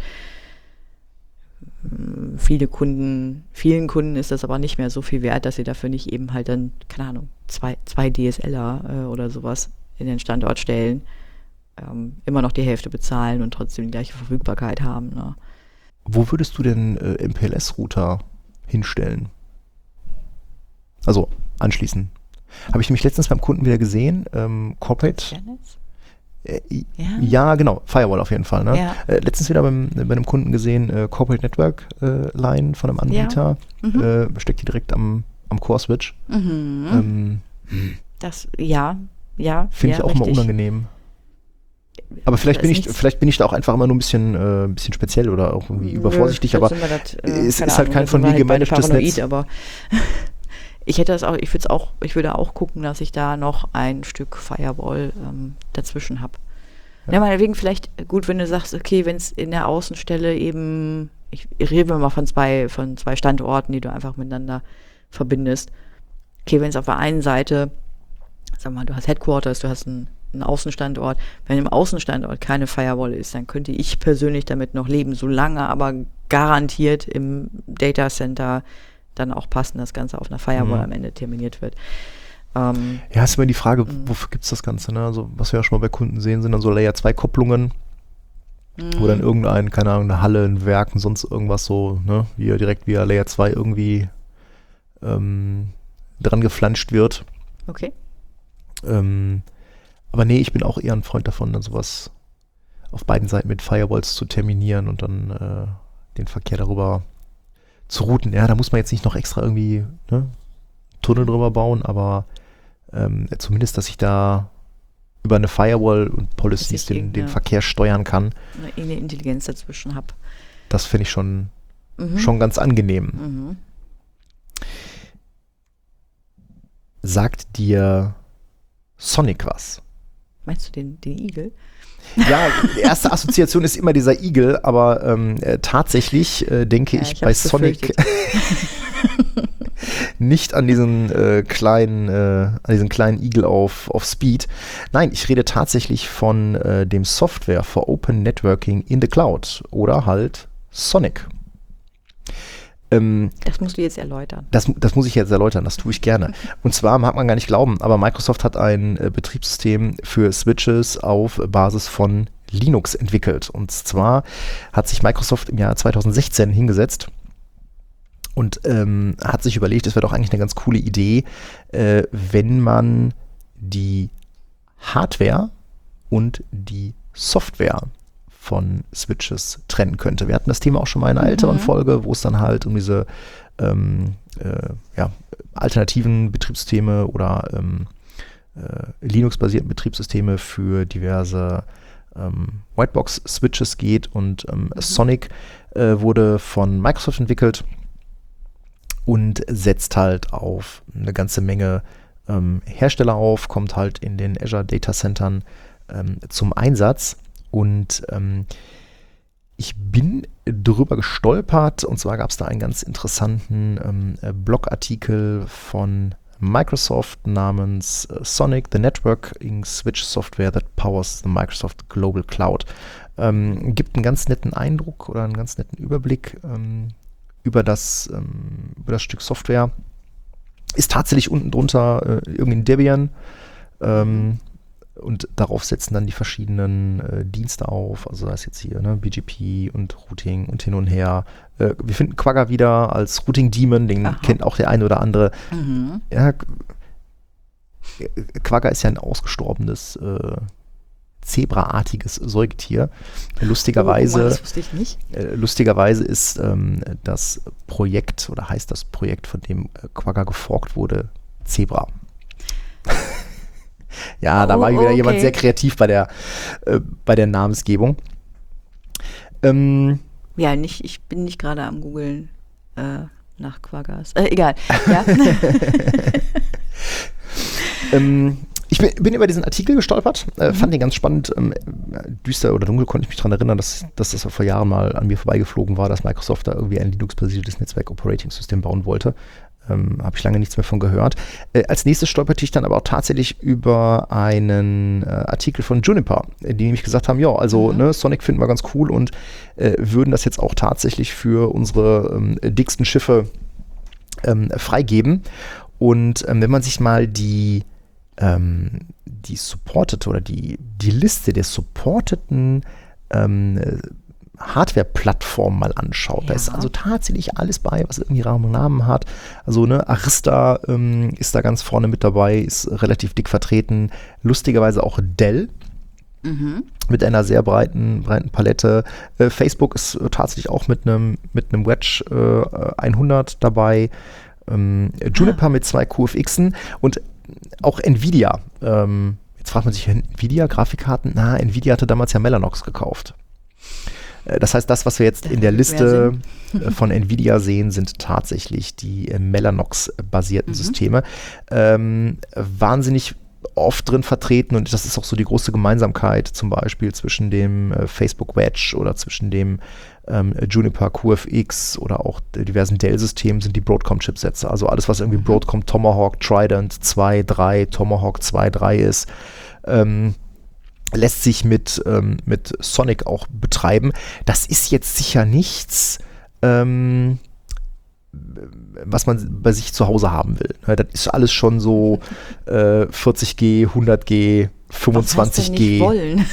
Viele Kunden, vielen Kunden ist das aber nicht mehr so viel wert, dass sie dafür nicht eben halt dann, keine Ahnung, zwei, zwei DSLer äh, oder sowas in den Standort stellen, ähm, immer noch die Hälfte bezahlen und trotzdem die gleiche Verfügbarkeit haben. Ne? Wo würdest du denn äh, M P L S-Router hinstellen? Also anschließen. Habe ich nämlich letztens beim Kunden wieder gesehen, ähm, Corporate. Äh, ja. ja, genau, Firewall auf jeden Fall. Ne? Ja. Äh, letztens wieder beim, bei einem Kunden gesehen, äh, Corporate Network äh, Line von einem Anbieter. Ja. Mhm. Äh, steckt die direkt am, am Core-Switch. Mhm. Ähm, das, ja, ja. Finde ja, ich auch richtig. mal unangenehm. Aber vielleicht bin ich, vielleicht bin ich da auch einfach immer nur ein bisschen, äh, ein bisschen speziell oder auch irgendwie Nö, übervorsichtig, aber das, äh, es ist halt kein von mir gemanagtes Netz. Aber ich hätte das auch, ich würde es auch, ich würde auch gucken, dass ich da noch ein Stück Firewall ähm, dazwischen habe. Ja. Ja, meinetwegen vielleicht gut, wenn du sagst, okay, wenn es in der Außenstelle eben, ich, ich rede mal von zwei, von zwei Standorten, die du einfach miteinander verbindest. Okay, wenn es auf der einen Seite, sag mal, du hast Headquarters, du hast einen ein Außenstandort. Wenn im Außenstandort keine Firewall ist, dann könnte ich persönlich damit noch leben, solange aber garantiert im Datacenter dann auch passen, das Ganze auf einer Firewall mhm. am Ende terminiert wird. Ähm, ja, ist immer die Frage, mh. wofür gibt es das Ganze? Ne? Also, was wir ja schon mal bei Kunden sehen, sind dann so Layer zwei Kopplungen, mhm. wo dann irgendein, keine Ahnung, eine Halle, ein Werk und sonst irgendwas so, ne, via, direkt via Layer zwei irgendwie ähm, dran geflanscht wird. Okay. Ähm, Aber nee, ich bin auch eher ein Freund davon, dann sowas auf beiden Seiten mit Firewalls zu terminieren und dann äh, den Verkehr darüber zu routen. Ja, da muss man jetzt nicht noch extra irgendwie ne, Tunnel drüber bauen, aber ähm, zumindest, dass ich da über eine Firewall und Policies den, den Verkehr steuern kann. Eine Intelligenz dazwischen habe. Das finde ich schon, mhm. schon ganz angenehm. Mhm. Sagt dir Sonic was? Meinst du den, den Igel? Ja, die erste Assoziation ist immer dieser Igel, aber ähm, äh, tatsächlich äh, denke ja, ich, ich bei Sonic nicht an diesen äh, kleinen, äh, an diesen kleinen Igel auf, auf Speed. Nein, ich rede tatsächlich von äh, dem Software for Open Networking in the Cloud oder halt Sonic. Das musst du jetzt erläutern. Das, das muss ich jetzt erläutern, das tue ich gerne. Und zwar mag man gar nicht glauben, aber Microsoft hat ein äh, Betriebssystem für Switches auf Basis von Linux entwickelt. Und zwar hat sich Microsoft im Jahr zweitausendsechzehn hingesetzt und ähm, hat sich überlegt, es wäre doch eigentlich eine ganz coole Idee, äh, wenn man die Hardware und die Software von Switches trennen könnte. Wir hatten das Thema auch schon mal in einer älteren mhm. Folge, wo es dann halt um diese ähm, äh, ja, alternativen Betriebssysteme oder ähm, äh, Linux-basierten Betriebssysteme für diverse ähm, Whitebox-Switches geht und ähm, mhm. Sonic äh, wurde von Microsoft entwickelt und setzt halt auf eine ganze Menge ähm, Hersteller auf, kommt halt in den Azure Data Centern ähm, zum Einsatz. Und ähm, ich bin drüber gestolpert, und zwar gab es da einen ganz interessanten ähm, Blogartikel von Microsoft namens äh, Sonic, the Networking Switch Software that powers the Microsoft Global Cloud. Ähm, gibt einen ganz netten Eindruck oder einen ganz netten Überblick ähm, über, das, ähm, über das Stück Software. Ist tatsächlich unten drunter äh, irgendwie ein Debian. Ähm, und darauf setzen dann die verschiedenen äh, Dienste auf, also da ist jetzt hier ne, B G P und Routing und hin und her. Äh, wir finden Quagga wieder als Routing-Daemon, den Aha. kennt auch der eine oder andere. Mhm. Ja, Quagga ist ja ein ausgestorbenes äh, zebraartiges Säugetier. Lustigerweise, oh, das wusste ich nicht. Äh, lustigerweise ist ähm, das Projekt oder heißt das Projekt, von dem äh, Quagga geforkt wurde, Zebra. Ja, oh, da war wieder okay. jemand sehr kreativ bei der, äh, bei der Namensgebung. Ähm, ja, nicht, ich bin nicht gerade am Googlen äh, nach Quaggas. Äh, egal. Ja. ähm, ich bin, bin über diesen Artikel gestolpert, äh, mhm. fand den ganz spannend. Ähm, düster oder dunkel konnte ich mich daran erinnern, dass, dass das vor Jahren mal an mir vorbeigeflogen war, dass Microsoft da irgendwie ein Linux-basiertes Netzwerk-Operating-System bauen wollte. Ähm, habe ich lange nichts mehr von gehört. Äh, als nächstes stolperte ich dann aber auch tatsächlich über einen äh, Artikel von Juniper, die nämlich gesagt haben, ja, also mhm. ne, Sonic finden wir ganz cool und äh, würden das jetzt auch tatsächlich für unsere ähm, dicksten Schiffe ähm, freigeben. Und ähm, wenn man sich mal die ähm, die supported oder die, die Liste der supporteten ähm, Hardware-Plattform mal anschaut. Ja. Da ist also tatsächlich alles bei, was irgendwie Rahmen und Namen hat. Also ne, Arista ähm, ist da ganz vorne mit dabei, ist relativ dick vertreten. Lustigerweise auch Dell mhm. mit einer sehr breiten, breiten Palette. Äh, Facebook ist äh, tatsächlich auch mit einem mit einem Wedge äh, hundert dabei. Ähm, Juniper ah. mit zwei Q F Xen und auch Nvidia. Ähm, jetzt fragt man sich, Nvidia, Grafikkarten? Na, Nvidia hatte damals ja Mellanox gekauft. Das heißt, das, was wir jetzt in der Liste von Nvidia sehen, sind tatsächlich die äh, Mellanox-basierten mhm. Systeme. Ähm, wahnsinnig oft drin vertreten und das ist auch so die große Gemeinsamkeit zum Beispiel zwischen dem äh, Facebook Wedge oder zwischen dem ähm, Juniper Q F X oder auch diversen Dell-Systemen sind die Broadcom-Chipsätze. Also alles, was irgendwie Broadcom Tomahawk, Trident zwei, drei, Tomahawk zwei, drei ist, ähm, lässt sich mit, ähm, mit Sonic auch betreiben. Das ist jetzt sicher nichts, ähm, was man bei sich zu Hause haben will. Das ist alles schon so äh, vierzig G, hundert G, fünfundzwanzig G. Was wollen?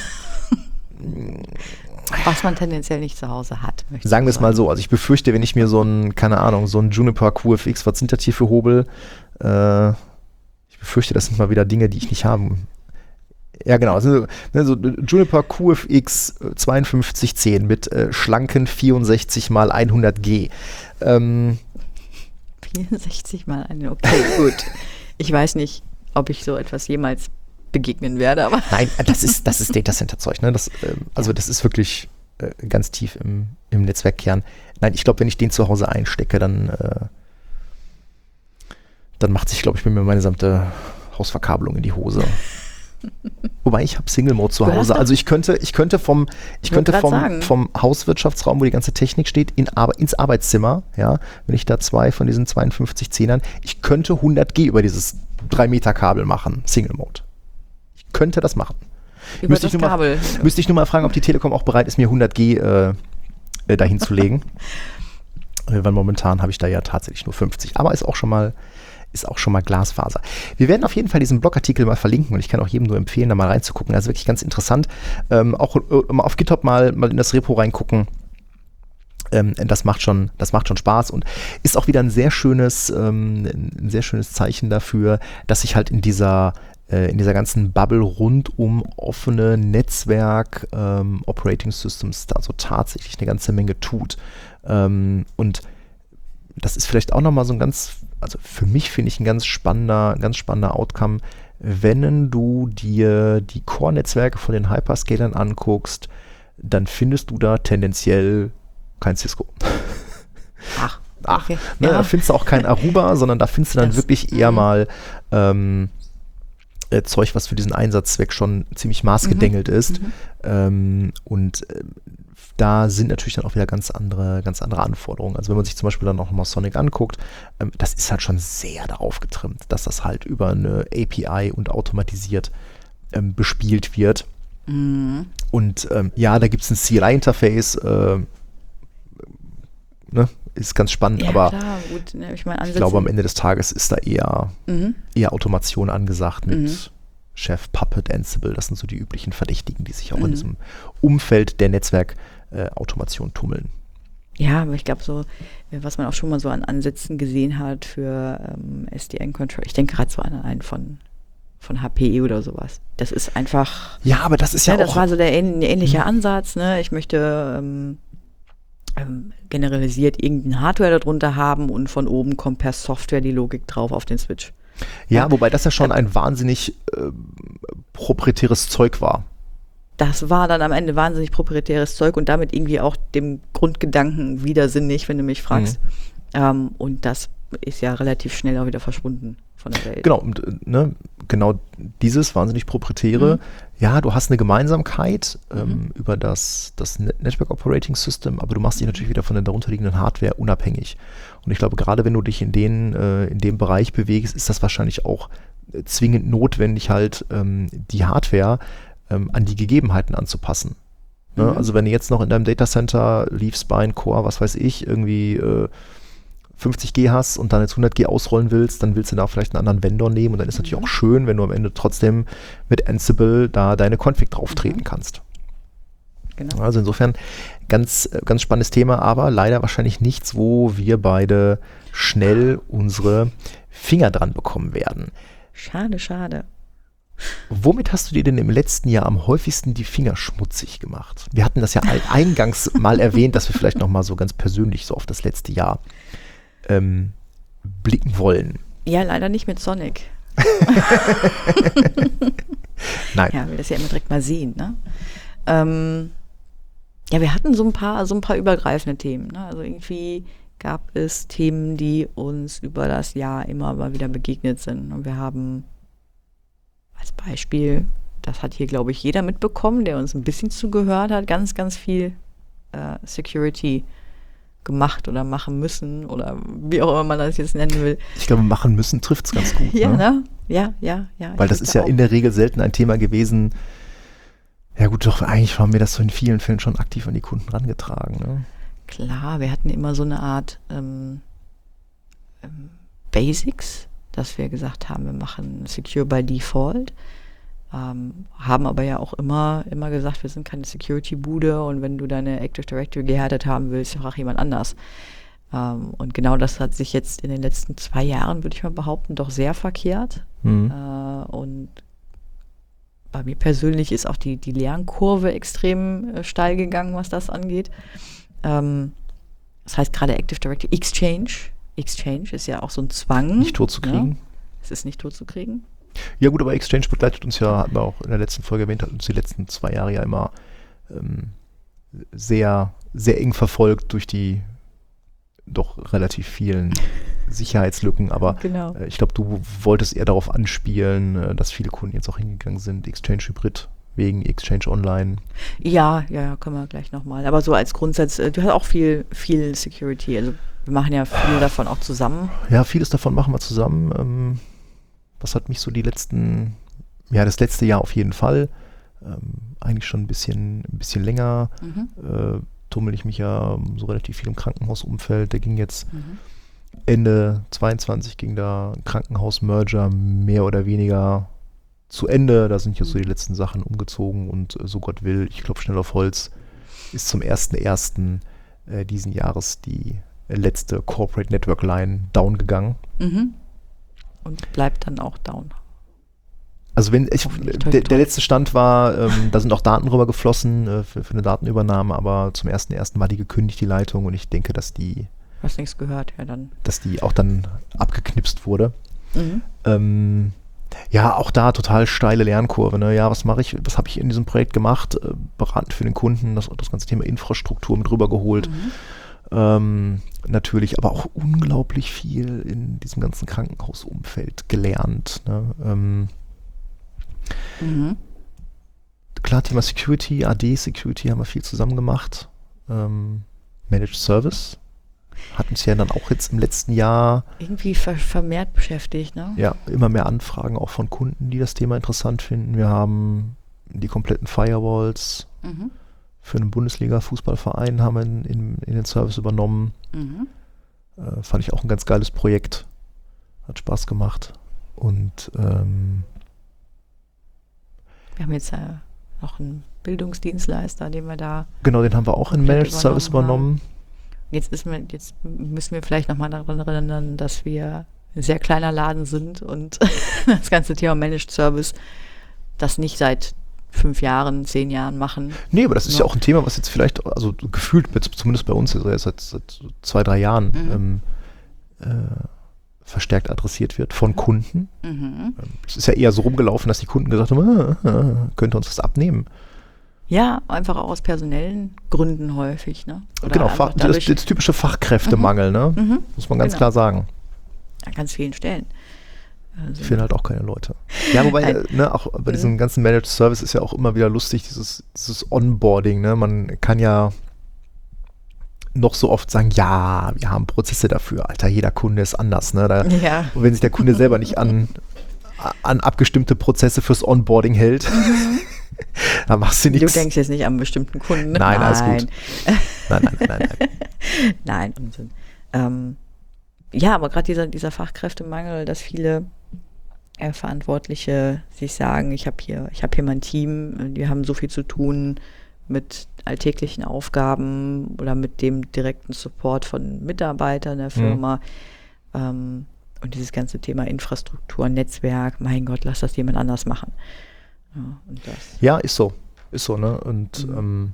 Was man tendenziell nicht zu Hause hat. Sagen wir es mal so, also ich befürchte, wenn ich mir so ein, keine Ahnung, so ein Juniper Q F X, was sind das hier für Hobel? Äh, ich befürchte, das sind mal wieder Dinge, die ich nicht haben. Ja, genau. Also, ne, so Juniper Q F X zweiundfünfzig zehn mit äh, schlanken vierundsechzig mal hundert G. Ähm, vierundsechzig mal hundert, okay, gut. Ich weiß nicht, ob ich so etwas jemals begegnen werde, aber. Nein, das ist, das ist Datacenter-Zeug. Ne? Das, äh, also, das ist wirklich äh, ganz tief im, im Netzwerkkern. Nein, ich glaube, wenn ich den zu Hause einstecke, dann, äh, dann macht sich, glaube ich, mit mir meine gesamte Hausverkabelung in die Hose. Wobei ich habe Single Mode zu Hause. Also ich könnte, ich könnte vom, ich könnte vom, vom Hauswirtschaftsraum, wo die ganze Technik steht, in, ins Arbeitszimmer, ja, wenn ich da zwei von diesen zweiundfünfzig Zehnern, ich könnte hundert G über dieses drei Meter Kabel machen, Single Mode. Ich könnte das machen. Über müsste das ich nur Kabel. Mal, müsste ich nur mal fragen, ob die Telekom auch bereit ist, mir hundert G äh, äh, dahin zu legen. Weil momentan habe ich da ja tatsächlich nur fünfzig. Aber ist auch schon mal ist auch schon mal Glasfaser. Wir werden auf jeden Fall diesen Blogartikel mal verlinken und ich kann auch jedem nur empfehlen, da mal reinzugucken. Das ist wirklich ganz interessant. Ähm, auch äh, mal auf GitHub mal, mal in das Repo reingucken. Ähm, das macht schon, das macht schon Spaß und ist auch wieder ein sehr schönes, ähm, ein sehr schönes Zeichen dafür, dass sich halt in dieser äh, in dieser ganzen Bubble rund um offene Netzwerk ähm, Operating Systems da so tatsächlich eine ganze Menge tut. Ähm, und das ist vielleicht auch nochmal so ein ganz, also für mich finde ich ein ganz spannender, ganz spannender Outcome, wenn du dir die Core-Netzwerke von den Hyperscalern anguckst, dann findest du da tendenziell kein Cisco. Ach, Ach okay. ne, Ja. Da findest du auch kein Aruba, sondern da findest du dann Das, wirklich eher mhm. mal ähm, äh, Zeug, was für diesen Einsatzzweck schon ziemlich maßgedengelt Mhm. ist. Mhm. Ähm, und äh, da sind natürlich dann auch wieder ganz andere, ganz andere Anforderungen. Also wenn man sich zum Beispiel dann auch nochmal Sonic anguckt, ähm, das ist halt schon sehr darauf getrimmt, dass das halt über eine A P I und automatisiert ähm, bespielt wird. Mhm. Und ähm, ja, da gibt es ein C L I-Interface, äh, ne, ist ganz spannend, Ja, aber klar, gut. Ne, ich, mein, ich glaube, am Ende des Tages ist da eher, Mhm. eher Automation angesagt mit, Mhm. Chef, Puppet, Ansible, das sind so die üblichen Verdächtigen, die sich auch Mhm. in diesem Umfeld der Netzwerkautomation tummeln. Ja, aber ich glaube so, was man auch schon mal so an Ansätzen gesehen hat für ähm, S D N-Control, ich denke gerade so an einen von, von H P oder sowas. Das ist einfach, Ja, aber das ist ja, ja, das auch... war so der ähn- ähnliche Ansatz, ne? Ich möchte ähm, ähm, generalisiert irgendein Hardware darunter haben und von oben kommt per Software die Logik drauf auf den Switch. ja, ja. wobei das ja schon ein wahnsinnig äh, proprietäres Zeug war. Das war dann am Ende wahnsinnig proprietäres Zeug und damit irgendwie auch dem Grundgedanken widersinnig, wenn du mich fragst. Mhm. Ähm, und das ist ja relativ schnell auch wieder verschwunden von der Welt. Genau, und, äh, ne, genau dieses wahnsinnig proprietäre. Mhm. Ja, du hast eine Gemeinsamkeit ähm, Mhm. über das, das Net- Network Operating System, aber du machst dich natürlich wieder von der darunterliegenden Hardware unabhängig. Und ich glaube, gerade wenn du dich in, den, äh, in dem Bereich bewegst, ist das wahrscheinlich auch äh, zwingend notwendig, halt ähm, die Hardware ähm, an die Gegebenheiten anzupassen. Ne? Mhm. Also wenn du jetzt noch in deinem Datacenter Leaf, Spine, Core, was weiß ich, irgendwie äh, fünfzig G hast und dann jetzt hundert G ausrollen willst, dann willst du da vielleicht einen anderen Vendor nehmen und dann ist natürlich Mhm. auch schön, wenn du am Ende trotzdem mit Ansible da deine Config drauf treten Mhm. kannst. Genau. Also insofern ganz, äh, ganz spannendes Thema, aber leider wahrscheinlich nichts, wo wir beide schnell unsere Finger dran bekommen werden. Schade, schade. Womit hast du dir denn im letzten Jahr am häufigsten die Finger schmutzig gemacht? Wir hatten das ja ein- eingangs mal erwähnt, dass wir vielleicht noch mal so ganz persönlich so auf das letzte Jahr ähm, blicken wollen. Ja, leider nicht mit Sonic. Nein. Ja, will das ja immer direkt mal sehen, ne? Ähm, ja, wir hatten so ein paar, so ein paar übergreifende Themen, ne? Also irgendwie gab es Themen, die uns über das Jahr immer mal wieder begegnet sind. Und wir haben als Beispiel, das hat hier, glaube ich, jeder mitbekommen, der uns ein bisschen zugehört hat, ganz, ganz viel äh, Security gemacht oder machen müssen oder wie auch immer man das jetzt nennen will. Ich glaube, machen müssen trifft es ganz gut. Ja, ne? ne? Ja, ja, ja. Weil ich das würd ist ja auch- in der Regel selten ein Thema gewesen. Ja gut, doch eigentlich haben wir das so in vielen Fällen schon aktiv an die Kunden rangetragen. Ne? Klar, wir hatten immer so eine Art ähm, ähm, Basics, dass wir gesagt haben, wir machen Secure by Default. Ähm, haben aber ja auch immer, immer gesagt, wir sind keine Security-Bude und wenn du deine Active Directory gehärtet haben willst, frag jemand anders. Ähm, und genau das hat sich jetzt in den letzten zwei Jahren, würde ich mal behaupten, doch sehr verkehrt. Mhm. Äh, und bei mir persönlich ist auch die, die Lernkurve extrem äh, steil gegangen, was das angeht. Ähm, das heißt gerade Active Directory Exchange. Exchange ist ja auch so ein Zwang. Nicht tot zu kriegen. Ne? Es ist nicht tot zu kriegen. Ja gut, aber Exchange begleitet uns ja, hatten wir auch in der letzten Folge erwähnt, hat uns die letzten zwei Jahre ja immer ähm, sehr, sehr eng verfolgt durch die doch relativ vielen Sicherheitslücken. Aber Genau. äh, ich glaube, du wolltest eher darauf anspielen, äh, dass viele Kunden jetzt auch hingegangen sind, Exchange Hybrid wegen Exchange Online. Ja, ja, ja, können wir gleich nochmal. Aber so als Grundsatz, äh, du hast auch viel, viel Security. Also wir machen ja viel davon auch zusammen. Ja, vieles davon machen wir zusammen. Ähm, was hat mich so die letzten, ja, das letzte Jahr auf jeden Fall, ähm, eigentlich schon ein bisschen, ein bisschen länger, Mhm. äh, tummel ich mich ja so relativ viel im Krankenhausumfeld. Der ging jetzt Mhm. Ende zweiundzwanzig ging da Krankenhaus-Merger mehr oder weniger zu Ende. Da sind jetzt so die letzten Sachen umgezogen und äh, so Gott will, ich klopfe schnell auf Holz, ist zum ersten ersten Äh, diesen Jahres die äh, letzte Corporate Network Line down gegangen. Mhm. Und bleibt dann auch down. Also wenn ich, Hoffentlich. Toi, der, toi. der letzte Stand war, ähm, da sind auch Daten rüber geflossen äh, für, für eine Datenübernahme, aber zum ersten ersten war die gekündigt, die Leitung, und ich denke, dass die, Hast nichts gehört, ja dann. dass die auch dann abgeknipst wurde. Mhm. Ähm, ja, auch da total steile Lernkurve. Ne? Ja, was mache ich, was habe ich in diesem Projekt gemacht? Äh, beratend für den Kunden, das, das ganze Thema Infrastruktur mit rübergeholt. Mhm. Ähm, natürlich, aber auch unglaublich viel in diesem ganzen Krankenhausumfeld gelernt. Ne? Ähm, Mhm. Klar, Thema Security, A D-Security haben wir viel zusammen gemacht. Ähm, Managed Service hat uns ja dann auch jetzt im letzten Jahr Irgendwie ver vermehrt beschäftigt, ne? ja immer mehr Anfragen auch von Kunden, die das Thema interessant finden. Wir haben die kompletten Firewalls Mhm. für einen Bundesliga-Fußballverein haben wir in, in, in den Service übernommen. Mhm. Äh, fand ich auch ein ganz geiles Projekt. Hat Spaß gemacht. Und ähm, wir haben jetzt äh, noch einen Bildungsdienstleister, den wir da. Genau, den haben wir auch in Managed Service übernommen. Jetzt, ist wir, jetzt müssen wir vielleicht nochmal daran erinnern, dass wir ein sehr kleiner Laden sind und das ganze Thema Managed Service das nicht seit fünf Jahren, zehn Jahren machen. Nee, aber das ist ja, ja auch ein Thema, was jetzt vielleicht, also gefühlt, zumindest bei uns seit, seit zwei, drei Jahren mhm. ähm, äh, verstärkt adressiert wird von Kunden. Mhm. Es ist ja eher so rumgelaufen, dass die Kunden gesagt haben, äh, äh, könnte uns was abnehmen. Ja, einfach auch aus personellen Gründen häufig. Ne? Oder genau, Fach, das, das typische Fachkräftemangel, mhm. ne? Mhm. Muss man ganz genau. klar sagen. An ganz vielen Stellen. Also. Ich finde halt auch keine Leute. Ja, wobei, Ein, ne, auch bei diesem ganzen Managed Service ist ja auch immer wieder lustig, dieses, dieses Onboarding, ne? Man kann ja noch so oft sagen, ja, wir haben Prozesse dafür, Alter, jeder Kunde ist anders, ne? Da, ja. Und wenn sich der Kunde selber nicht an, an abgestimmte Prozesse fürs Onboarding hält, mhm. dann machst du nichts. Du denkst jetzt nicht an einen bestimmten Kunden. Nein, nein. Alles gut. Nein, nein, nein, nein. Nein, nein Unsinn. Ähm, ja, aber gerade dieser, dieser Fachkräftemangel, dass viele äh, Verantwortliche sich sagen, ich habe hier, ich habe hier mein Team, wir haben so viel zu tun mit alltäglichen Aufgaben oder mit dem direkten Support von Mitarbeitern der Firma. Mhm. Ähm, und dieses ganze Thema Infrastruktur, Netzwerk, mein Gott, lass das jemand anders machen. Ja, und das. Ja, ist so. Ist so, ne? Und mhm. ähm,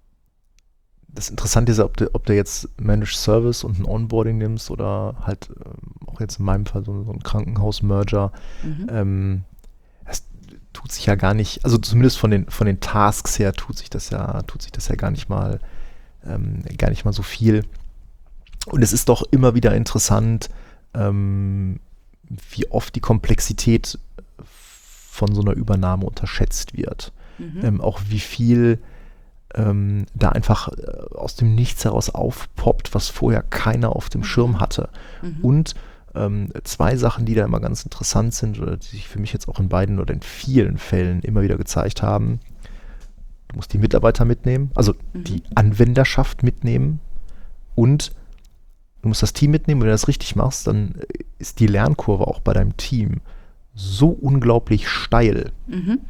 das Interessante ist ja, ob du, ob du jetzt Managed Service und ein Onboarding nimmst oder halt ähm, auch jetzt in meinem Fall so, so ein Krankenhaus-Merger. Mhm. Ähm, das tut sich ja gar nicht, also zumindest von den von den Tasks her tut sich das ja, tut sich das ja gar nicht mal, ähm, gar nicht mal so viel. Und es ist doch immer wieder interessant, ähm, wie oft die Komplexität von so einer Übernahme unterschätzt wird. Mhm. Ähm, auch wie viel ähm, da einfach äh, aus dem Nichts heraus aufpoppt, was vorher keiner auf dem Schirm hatte. Mhm. Und ähm, zwei Sachen, die da immer ganz interessant sind oder die sich für mich jetzt auch in beiden oder in vielen Fällen immer wieder gezeigt haben. Du musst die Mitarbeiter mitnehmen, also mhm. die Anwenderschaft mitnehmen und du musst das Team mitnehmen. Wenn du das richtig machst, dann ist die Lernkurve auch bei deinem Team so unglaublich steil. Mhm.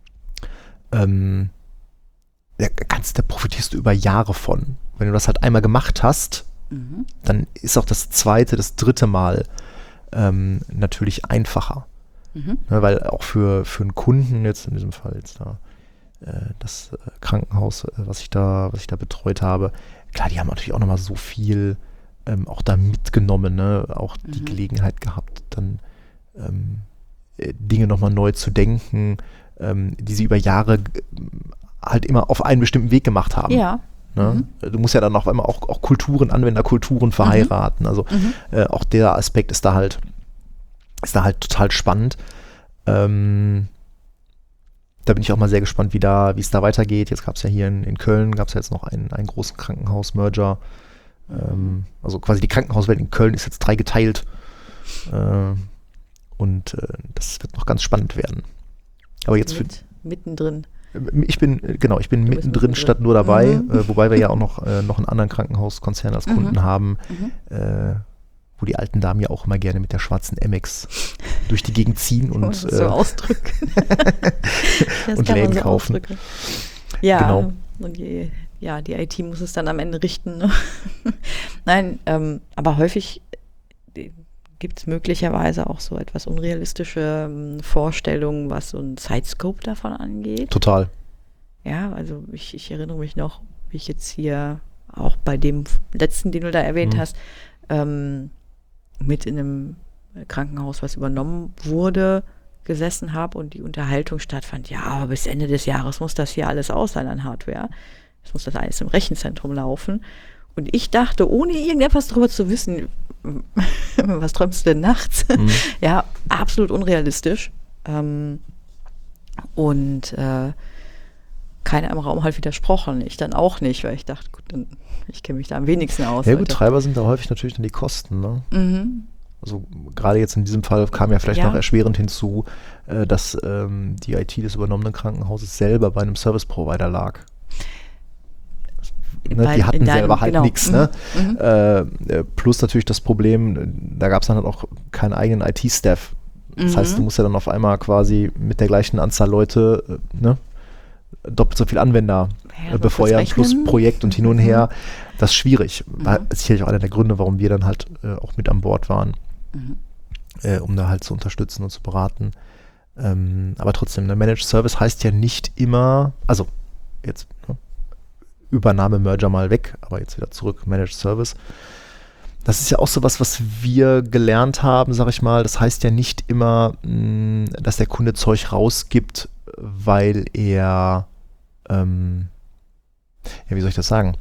Ähm, ja, kannst, da profitierst du über Jahre von. Wenn du das halt einmal gemacht hast, mhm. dann ist auch das zweite, das dritte Mal ähm, natürlich einfacher. Mhm. Ja, weil auch für, für einen Kunden, jetzt in diesem Fall jetzt da, äh, das äh, Krankenhaus, äh, was ich da, was ich da betreut habe, klar, die haben natürlich auch nochmal so viel ähm, auch da mitgenommen, ne? Auch mhm. die Gelegenheit gehabt, dann ähm, Dinge nochmal neu zu denken, ähm, die sie über Jahre g- halt immer auf einen bestimmten Weg gemacht haben. Ja. Ne? Mhm. Du musst ja dann auf einmal auch, auch Kulturen, Anwenderkulturen verheiraten. Mhm. Also mhm. äh, auch der Aspekt ist da halt, ist da halt total spannend. Ähm, da bin ich auch mal sehr gespannt, wie da, wie es da weitergeht. Jetzt gab es ja hier in, in Köln, gab es ja jetzt noch einen, einen großen Krankenhaus-Merger. Ähm, also quasi die Krankenhauswelt in Köln ist jetzt dreigeteilt. Äh, Und äh, das wird noch ganz spannend werden. Aber jetzt Mit, für mittendrin. Ich bin, genau, ich bin mittendrin, mittendrin statt nur dabei, mhm. äh, wobei wir ja auch noch, äh, noch einen anderen Krankenhauskonzern als Kunden mhm. haben, mhm. äh, wo die alten Damen ja auch immer gerne mit der schwarzen Amex durch die Gegend ziehen und so äh, ausdrücken. und Läden so kaufen. Ausdrücken. Ja, genau. Und die, ja, die I T muss es dann am Ende richten. Ne? Nein, ähm, aber häufig gibt es möglicherweise auch so etwas unrealistische ähm, Vorstellungen, was so ein Zeitscope davon angeht. Total. Ja, also ich, ich erinnere mich noch, wie ich jetzt hier auch bei dem letzten, den du da erwähnt mhm. hast, ähm, mit in einem Krankenhaus, was übernommen wurde, gesessen habe und die Unterhaltung stattfand. Ja, aber bis Ende des Jahres muss das hier alles aus sein an Hardware. Es muss das alles im Rechenzentrum laufen. Und ich dachte, ohne irgendetwas darüber zu wissen, was träumst du denn nachts? Mhm. Ja, absolut unrealistisch. Ähm, und äh, keiner im Raum halt widersprochen. Ich dann auch nicht, weil ich dachte, gut, dann, ich kenne mich da am wenigsten aus. Ja, gut, Treiber sind da häufig natürlich dann die Kosten, ne? Mhm. Also gerade jetzt in diesem Fall kam ja vielleicht ja. noch erschwerend hinzu, äh, dass ähm, die I T des übernommenen Krankenhauses selber bei einem Service-Provider lag. Ne, bei, die hatten deinem, selber halt genau. nichts. Ne? Mhm. Äh, plus natürlich das Problem, da gab es dann halt auch keinen eigenen I T-Staff. Das heißt, du musst ja dann auf einmal quasi mit der gleichen Anzahl Leute äh, ne, doppelt so viel Anwender Ja, äh, befeuern, plus Projekt und hin und her. Das ist schwierig. Mhm. War sicherlich auch einer der Gründe, warum wir dann halt äh, auch mit an Bord waren, Mhm. äh, um da halt zu unterstützen und zu beraten. Ähm, aber trotzdem, der Managed Service heißt ja nicht immer, also jetzt ne, Übernahme, Merger mal weg, aber jetzt wieder zurück, Managed Service. Das ist ja auch so was, was wir gelernt haben, sag ich mal. Das heißt ja nicht immer, mh, dass der Kunde Zeug rausgibt, weil er, ähm, ja, wie soll ich das sagen?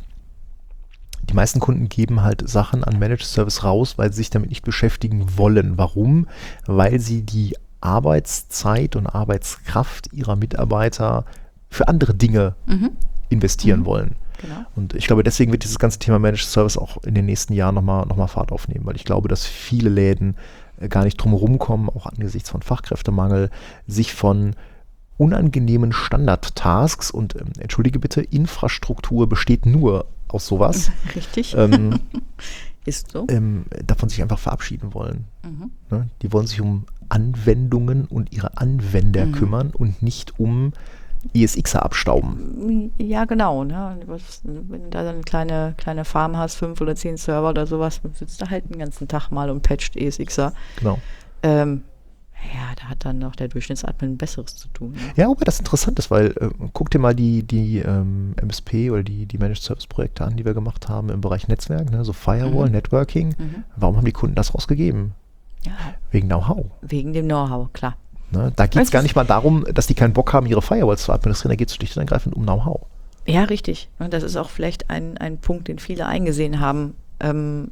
Die meisten Kunden geben halt Sachen an Managed Service raus, weil sie sich damit nicht beschäftigen wollen. Warum? Weil sie die Arbeitszeit und Arbeitskraft ihrer Mitarbeiter für andere Dinge Mhm. investieren Mhm. wollen. Genau. Und ich glaube, deswegen wird dieses ganze Thema Managed Service auch in den nächsten Jahren nochmal noch mal Fahrt aufnehmen, weil ich glaube, dass viele Läden äh, gar nicht drum herum kommen, auch angesichts von Fachkräftemangel, sich von unangenehmen Standard-Tasks und, ähm, entschuldige bitte, Infrastruktur besteht nur aus sowas, Richtig. ähm, Ist so. ähm, davon sich einfach verabschieden wollen. Mhm. Ne? Die wollen sich um Anwendungen und ihre Anwender Mhm. kümmern und nicht um E S Xer abstauben. Ja, genau. Ne? Was, wenn du da so eine kleine, kleine Farm hast, fünf oder zehn Server oder sowas, dann sitzt da halt den ganzen Tag mal und patcht E S Xer. Genau. Ähm, ja, da hat dann noch der Durchschnittsadmin Besseres zu tun. Ne? Ja, wobei das interessant ist, weil äh, guck dir mal die, die ähm, M S P oder die, die Managed Service Projekte an, die wir gemacht haben im Bereich Netzwerk, ne? So Firewall, Mhm. Networking. Mhm. Warum haben die Kunden das rausgegeben? Ja, Wegen Know-how. wegen dem Know-how, klar. Ne? Da geht es Weißt gar du- nicht mal darum, dass die keinen Bock haben, ihre Firewalls zu administrieren, da geht es schlicht und ergreifend um Know-how. Ja, richtig. Und das ist auch vielleicht ein, ein Punkt, den viele eingesehen haben. Ähm,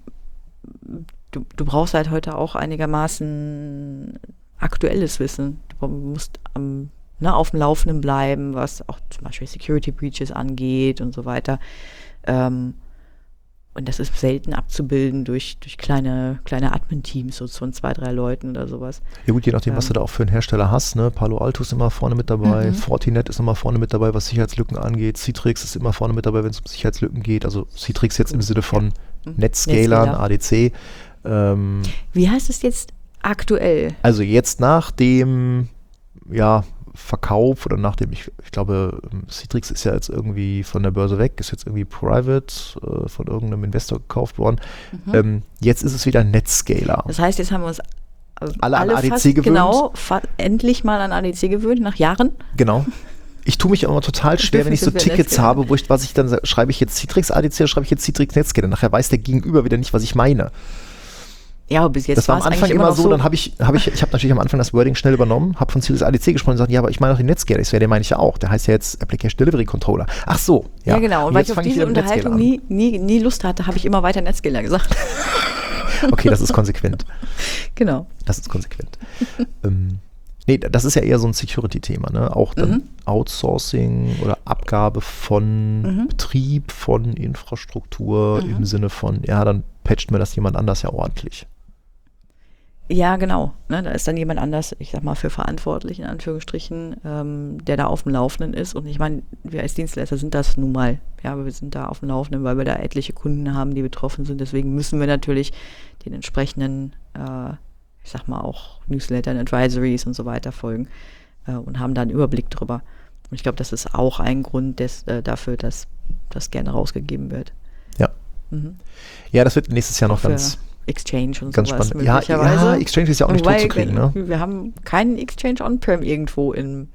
du, du brauchst halt heute auch einigermaßen aktuelles Wissen. Du musst am, ne, auf dem Laufenden bleiben, was auch zum Beispiel Security Breaches angeht und so weiter. Ähm, und das ist selten abzubilden durch, durch kleine, kleine Admin-Teams, so von zwei, drei Leuten oder sowas. Ja gut, je nachdem, was Ähm. du da auch für einen Hersteller hast. Ne? Palo Alto ist immer vorne mit dabei, Mhm. Fortinet ist immer vorne mit dabei, was Sicherheitslücken angeht. Citrix ist immer vorne mit dabei, wenn es um Sicherheitslücken geht. Also Citrix jetzt im Sinne von Mhm. Netscalern, Netscaler. A D C. Ähm, Wie heißt es jetzt aktuell? Also jetzt nach dem ja, Verkauf oder nach dem, ich, ich glaube, Citrix ist ja jetzt irgendwie von der Börse weg, ist jetzt irgendwie private äh, von irgendeinem Investor gekauft worden. Mhm. Ähm, jetzt ist es wieder Netscaler. Das heißt, jetzt haben wir uns äh, Alle an A D C fast gewöhnt. Genau, fa- endlich mal an A D C gewöhnt, nach Jahren. Genau. Ich tue mich immer total schwer, wenn ich so dürfen wir Tickets Netscaler. habe, wo ich, was ich dann sa- schreibe ich jetzt Citrix A D C oder schreibe ich jetzt Citrix Netscaler. Nachher weiß der Gegenüber wieder nicht, was ich meine. Ja, aber bis jetzt Das war am es eigentlich Anfang immer noch so, dann habe ich, habe ich, ich habe natürlich am Anfang das Wording schnell übernommen, habe von Citrix A D C gesprochen und gesagt, ja, aber ich meine doch den Netscaler. Ich so, ja, den meine ich ja auch. Der heißt ja jetzt Application Delivery Controller. Ach so. Ja, Ja, genau. Und weil ich jetzt auf fange diese wieder mit Unterhaltung Netscaler nie, nie, nie Lust hatte, habe ich immer weiter Netscaler gesagt. an. Okay, das ist konsequent. Genau. Das ist konsequent. ähm, nee, das ist ja eher so ein Security-Thema, ne? Auch dann Mhm. Outsourcing oder Abgabe von Mhm. Betrieb, von Infrastruktur Mhm. im Sinne von, ja, dann patcht mir das jemand anders ja ordentlich. Ja, genau. Ne, da ist dann jemand anders, ich sag mal, für verantwortlich, in Anführungsstrichen, ähm, der da auf dem Laufenden ist. Und ich meine, wir als Dienstleister sind das nun mal. Ja, aber wir sind da auf dem Laufenden, weil wir da etliche Kunden haben, die betroffen sind. Deswegen müssen wir natürlich den entsprechenden, äh, ich sag mal, auch Newslettern, Advisories und so weiter folgen äh, und haben da einen Überblick drüber. Und ich glaube, das ist auch ein Grund des, äh, dafür, dass das gerne rausgegeben wird. Ja. Mhm. Ja, das wird nächstes Jahr noch Für ganz, Exchange und ganz sowas spannend. Ja, möglicherweise. ja, Exchange ist ja auch nicht tot Wobei, zu kriegen, ne? Wir haben keinen Exchange On-Prem irgendwo im,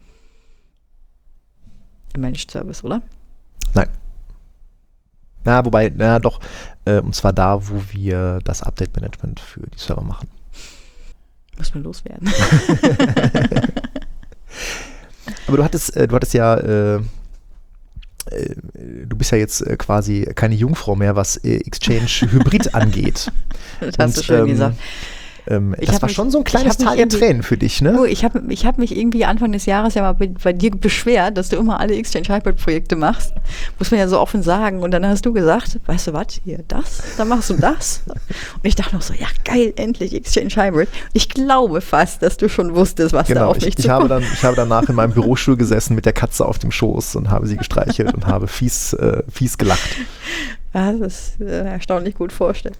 im Managed Service, oder? Nein. Na, wobei, na doch, äh, und zwar da, wo wir das Update-Management für die Server machen. Muss man loswerden. Aber du hattest, äh, du hattest ja, äh, äh, du bist ja jetzt äh, quasi keine Jungfrau mehr, was äh, Exchange Hybrid angeht. Das hast du Und, schön ähm, gesagt. Ähm, Ich das hab war mich- schon so ein ich kleines hab mich Tal der irgendwie- Tränen für dich, ne? Oh, ich habe ich hab mich irgendwie Anfang des Jahres ja mal bei, bei dir beschwert, dass du immer alle Exchange Hybrid Projekte machst. Muss man ja so offen sagen. Und dann hast du gesagt, weißt du was, hier das, dann machst du das. Und ich dachte noch so, ja geil, endlich Exchange Hybrid. Ich glaube fast, dass du schon wusstest, was da Genau, auf ich, mich ich, habe dann, ich habe danach in meinem Bürostuhl gesessen mit der Katze auf dem Schoß und habe sie gestreichelt und habe fies, äh, fies gelacht. Ja, das ist äh, erstaunlich gut vorstellen.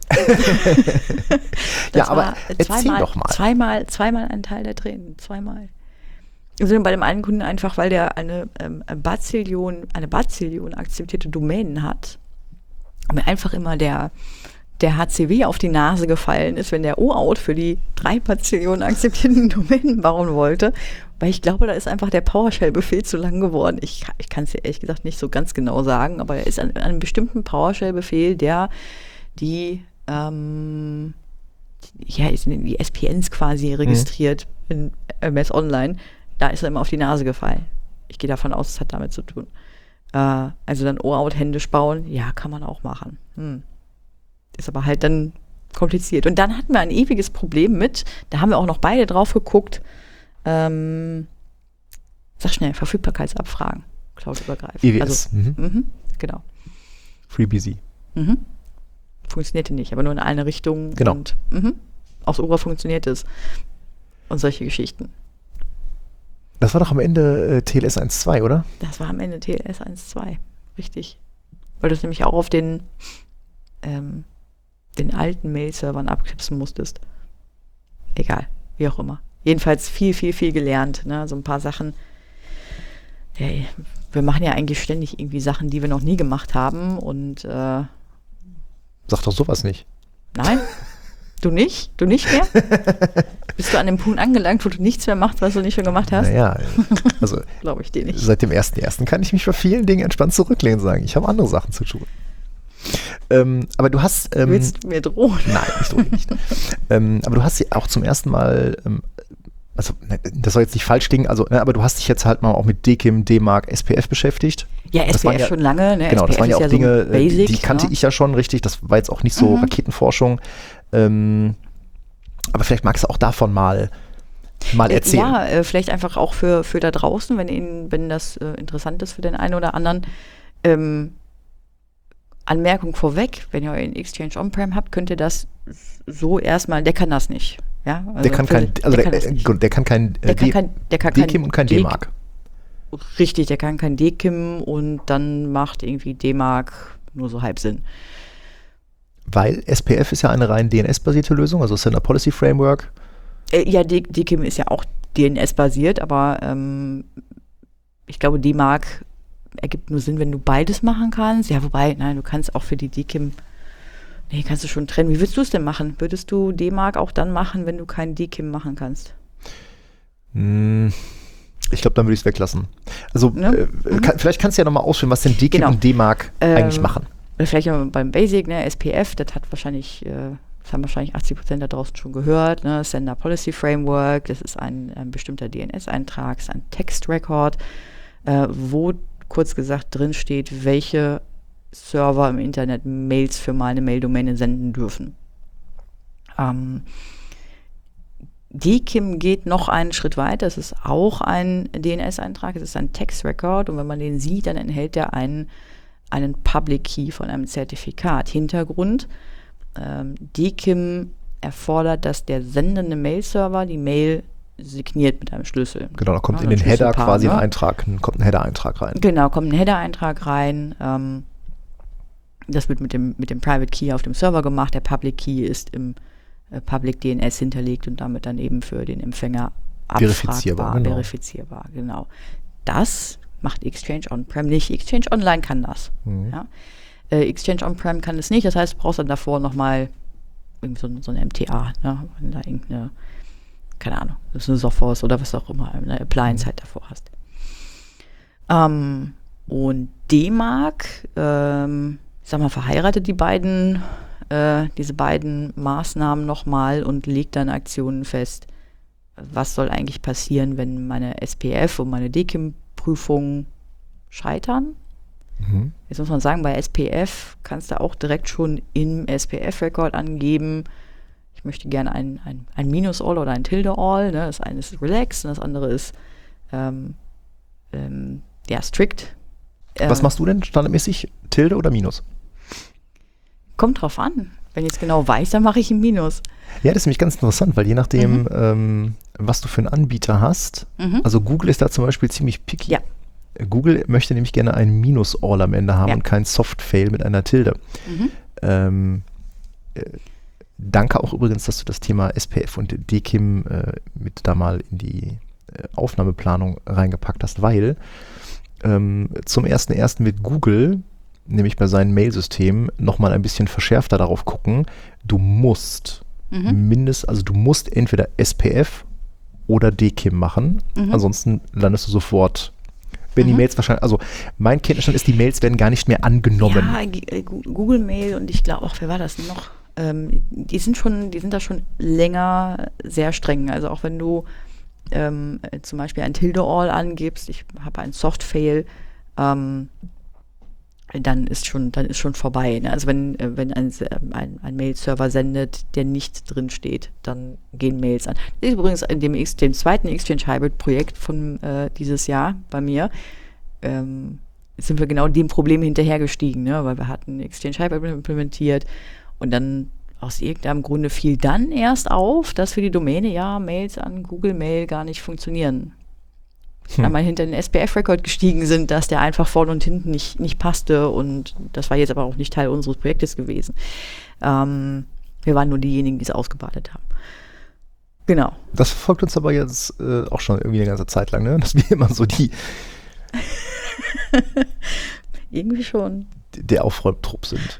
Ja, aber erzähl zweimal, doch mal. Zweimal, zweimal ein Teil der Tränen. Zweimal. Also bei dem einen Kunden einfach, weil der eine ähm, Bazillion, eine Bazillion akzeptierte Domänen hat. Und mir einfach immer der, der H C W auf die Nase gefallen ist, wenn der O Auth für die drei Bazillionen akzeptierten Domänen bauen wollte. Weil ich glaube, da ist einfach der PowerShell-Befehl zu lang geworden. Ich, ich kann es dir ehrlich gesagt nicht so ganz genau sagen, aber er ist an, an einem bestimmten PowerShell-Befehl, der die, ähm, ja, die S P Ns quasi registriert mhm. in M S Online. Da ist er immer auf die Nase gefallen. Ich gehe davon aus, es hat damit zu tun. Äh, also dann O Auth händisch bauen, ja, kann man auch machen. Hm. Ist aber halt dann kompliziert. Und dann hatten wir ein ewiges Problem mit, da haben wir auch noch beide drauf geguckt, ähm, sag schnell, Verfügbarkeitsabfragen, cloudübergreifend. E W S. Also, mhm. mh, genau. FreeBSD. Mhm. Funktionierte nicht, aber nur in eine Richtung. Genau. Und mh, aufs Ohr funktioniert es. Und solche Geschichten. Das war doch am Ende äh, T L S eins Punkt zwei, oder? Das war am Ende T L S eins Punkt zwei, richtig. Weil du es nämlich auch auf den, ähm, den alten Mail-Servern abknipsen musstest. Egal, wie auch immer. Jedenfalls viel, viel, viel gelernt. Ne? So ein paar Sachen. Hey, wir machen ja eigentlich ständig irgendwie Sachen, die wir noch nie gemacht haben. Und äh, Sag doch sowas nicht. nein, du nicht? Du nicht mehr? Bist du an dem Punkt angelangt, wo du nichts mehr machst, was du nicht schon gemacht hast? Naja, also glaube ich dir nicht. Seit dem ersten ersten kann ich mich bei vielen Dingen entspannt zurücklehnen und sagen, ich habe andere Sachen zu tun. Ähm, aber du hast... Ähm, Willst du mir drohen? Nein, ich drohe nicht. ähm, aber du hast sie auch zum ersten Mal, ähm, also das soll jetzt nicht falsch klingen, also, ne, aber du hast dich jetzt halt mal auch mit D K I M, D MARC, S P F beschäftigt. Ja, S P F ja, schon lange. Ne? Genau, S P F das waren ja auch ist Dinge, so Basic, die, die kannte ja. ich ja schon richtig, das war jetzt auch nicht so Mhm. Raketenforschung. Ähm, aber vielleicht magst du auch davon mal, mal erzählen. Ja, äh, vielleicht einfach auch für, für da draußen, wenn Ihnen, wenn das äh, interessant ist für den einen oder anderen. Ähm, Anmerkung vorweg, wenn ihr euren Exchange On-Prem habt, könnt ihr das so erstmal, der kann das nicht. Ja? Also der kann für, kein, also der, der, kann das äh, nicht. der kann kein, Der äh, kann D- kein, der kann D kein K I M und kein D- D MARC. Richtig, der kann kein D K I M und dann macht irgendwie D MARC nur so halb Sinn. Weil S P F ist ja eine rein D N S-basierte Lösung, also Sender Policy Framework. Äh, ja, D- DKIM ist ja auch D N S-basiert, aber ähm, ich glaube, D MARC ergibt nur Sinn, wenn du beides machen kannst. Ja, wobei, nein, du kannst auch für die D K I M, nee, kannst du schon trennen. Wie würdest du es denn machen? Würdest du D MARC auch dann machen, wenn du kein D K I M machen kannst? Hm, ich glaube, dann würde ich es weglassen. Also, Ne? äh, kann, vielleicht kannst du ja nochmal ausführen, was denn D K I M Genau. und D MARC Ähm, eigentlich machen. Oder vielleicht auch beim Basic, ne, S P F, das hat wahrscheinlich, äh, das haben wahrscheinlich achtzig Prozent da draußen schon gehört, ne, Sender Policy Framework, das ist ein, ein bestimmter D N S-Eintrag, ist ein Text-Record, äh, wo kurz gesagt drin steht, welche Server im Internet Mails für meine Maildomäne senden dürfen. Ähm, D K I M geht noch einen Schritt weiter, es ist auch ein D N S-Eintrag, es ist ein Text-Record und wenn man den sieht, dann enthält er einen einen Public Key von einem Zertifikat. Hintergrund, ähm, D K I M erfordert, dass der sendende Mail-Server die Mail signiert mit einem Schlüssel. Genau, da kommt Ja, in ein den Header Schlüsselpaar, quasi ne? ein Eintrag, ein- kommt ein Header-Eintrag rein. Genau, kommt ein Header-Eintrag rein. Ähm, das wird mit dem, mit dem Private Key auf dem Server gemacht. Der Public Key ist im äh, Public D N S hinterlegt und damit dann eben für den Empfänger Verifizierbar, abfragbar, genau. verifizierbar. Genau. Das macht Exchange On-Prem nicht. Exchange Online kann das. Mhm. Ja? Äh, Exchange On-Prem kann es nicht. Das heißt, du brauchst dann davor nochmal so, so ein M T A. Ne? Wenn du da irgendeine, keine Ahnung, das ist eine Sophos oder was auch immer, eine Appliance halt davor hast. Ähm, und D MARC, ähm, ich sag mal, verheiratet die beiden, äh, diese beiden Maßnahmen nochmal und legt dann Aktionen fest, was soll eigentlich passieren, wenn meine S P F und meine D K I M-Prüfungen scheitern. Mhm. Jetzt muss man sagen, bei S P F kannst du auch direkt schon im S P F-Record angeben, ich möchte gerne ein, ein, ein Minus-All oder ein Tilde-All. Ne? Das eine ist Relax und das andere ist ähm, ähm, ja, Strict. Was Ähm, machst du denn standardmäßig? Tilde oder Minus? Kommt drauf an. Wenn ich es genau weiß, dann mache ich ein Minus. Ja, das ist nämlich ganz interessant, weil je nachdem, Mhm. ähm, was du für einen Anbieter hast, Mhm. also Google ist da zum Beispiel ziemlich picky. Ja. Google möchte nämlich gerne ein Minus-All am Ende haben Ja. und kein Soft-Fail mit einer Tilde. Mhm. Ähm, äh, danke auch übrigens, dass du das Thema S P F und D K I M äh, mit da mal in die äh, Aufnahmeplanung reingepackt hast, weil ähm, zum ersten ersten wird Google, nämlich bei seinen Mailsystemen, nochmal ein bisschen verschärfter darauf gucken, du musst Mhm. mindest, also du musst entweder S P F oder D K I M machen, Mhm. ansonsten landest du sofort, wenn die Mhm. Mails wahrscheinlich, also mein Kenntnisstand ist, die Mails werden gar nicht mehr angenommen. Ja, G- äh, Gu- Google Mail und ich glaube auch, wer war das noch? Ähm, die sind schon, die sind da schon länger sehr streng. Also auch wenn du ähm, äh, zum Beispiel ein Tilde-All angibst, ich habe einen Soft-Fail, ähm, dann ist schon, dann ist schon vorbei. Ne? Also wenn, äh, wenn ein, Se- ein, ein Mail-Server sendet, der nicht drin steht, dann gehen Mails an. Das ist übrigens in dem, Ex- dem zweiten Exchange Hybrid-Projekt von äh, dieses Jahr bei mir. Ähm, sind wir genau dem Problem hinterhergestiegen, ne? Weil wir hatten Exchange Hybrid implementiert und dann aus irgendeinem Grunde fiel dann erst auf, dass für die Domäne ja Mails an Google Mail gar nicht funktionieren. Hm. Einmal hinter den S P F-Record gestiegen sind, dass der einfach vorne und hinten nicht, nicht passte und das war jetzt aber auch nicht Teil unseres Projektes gewesen. Ähm, wir waren nur diejenigen, die es ausgebadet haben. Genau. Das verfolgt uns aber jetzt äh, auch schon irgendwie eine ganze Zeit lang, ne? Dass wir immer so die Irgendwie schon. der Aufräumtrupp sind.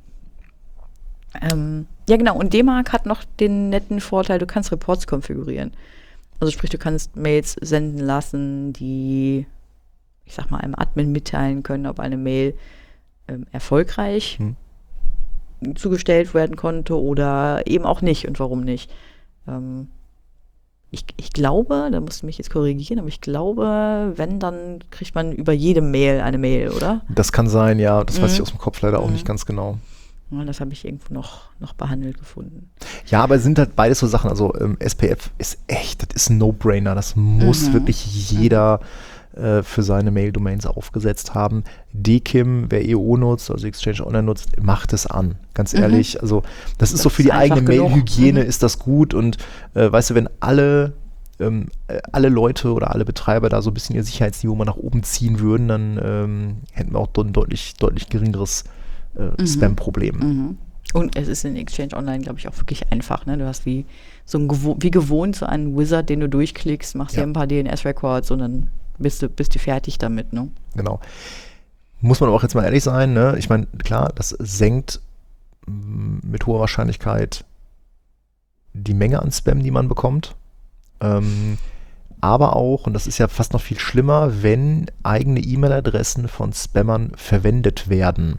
Ähm, ja, genau. Und D MARC hat noch den netten Vorteil, du kannst Reports konfigurieren. Also sprich, du kannst Mails senden lassen, die, ich sag mal, einem Admin mitteilen können, ob eine Mail ähm, erfolgreich Hm. zugestellt werden konnte oder eben auch nicht und warum nicht. Ähm, ich, ich glaube, da musst du mich jetzt korrigieren, aber ich glaube, wenn, dann kriegt man über jede Mail eine Mail, oder? Das kann sein, ja. Das weiß Mhm. ich aus dem Kopf leider auch Mhm. nicht ganz genau. Ja, das habe ich irgendwo noch, noch behandelt gefunden. Ja, aber es sind halt beides so Sachen. Also ähm, S P F ist echt, das ist ein No-Brainer. Das muss Mhm. wirklich jeder äh, für seine Mail-Domains aufgesetzt haben. D K I M, wer E O nutzt, also Exchange Online nutzt, macht es an. Ganz Mhm. ehrlich, also das ist Das so für ist die eigene einfach genug. Mail-Hygiene Mhm. ist das gut. Und äh, weißt du, wenn alle ähm, äh, alle Leute oder alle Betreiber da so ein bisschen ihr Sicherheitsniveau mal nach oben ziehen würden, dann ähm, hätten wir auch ein deutlich, deutlich geringeres äh, Mhm. Spam-Problem. Mhm. Und es ist in Exchange Online, glaube ich, auch wirklich einfach. Ne? Du hast wie so ein gewo- wie gewohnt so einen Wizard, den du durchklickst, machst Ja. dir ein paar D N S-Records und dann bist du, bist du fertig damit. Ne? Genau. Muss man aber auch jetzt mal ehrlich sein, ne? Ich meine, klar, das senkt mm, mit hoher Wahrscheinlichkeit die Menge an Spam, die man bekommt. Ähm, aber auch, und das ist ja fast noch viel schlimmer, wenn eigene E-Mail-Adressen von Spammern verwendet werden,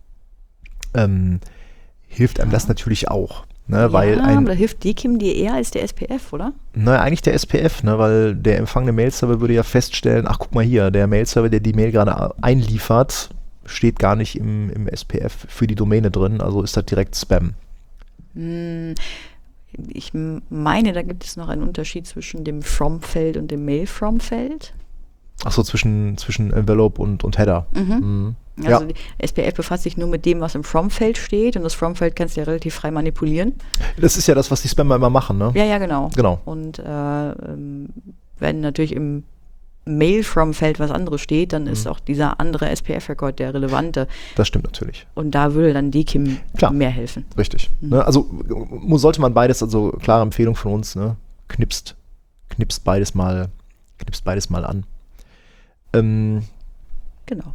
ähm, hilft einem Ja. das natürlich auch. Ne? Weil ja, ein, aber da hilft D K I M dir eher als der S P F, oder? naja, eigentlich der S P F, ne, weil der empfangene Mail-Server würde ja feststellen, ach guck mal hier, der Mail-Server, der die Mail gerade einliefert, steht gar nicht im, im S P F für die Domäne drin, also ist das direkt Spam. Hm, ich m- meine, da gibt es noch einen Unterschied zwischen dem From-Feld und dem Mail-From-Feld. Ach so, zwischen, zwischen Envelope und, und Header. Mhm. Mhm. Also Ja. die S P F befasst sich nur mit dem, was im From-Feld steht und das From-Feld kannst du ja relativ frei manipulieren. Das ist ja das, was die Spammer immer machen, ne? Ja, ja, genau. Genau. Und äh, ähm, wenn natürlich im Mail-From-Feld was anderes steht, dann ist Mhm. auch dieser andere S P F-Record der relevante. Das stimmt natürlich. Und da würde dann D K I M Klar. mehr helfen. Richtig. Mhm. Ne? Also mu- sollte man beides, also klare Empfehlung von uns, ne? Knipst, knipst beides mal, knipst beides mal an. Ähm, Genau.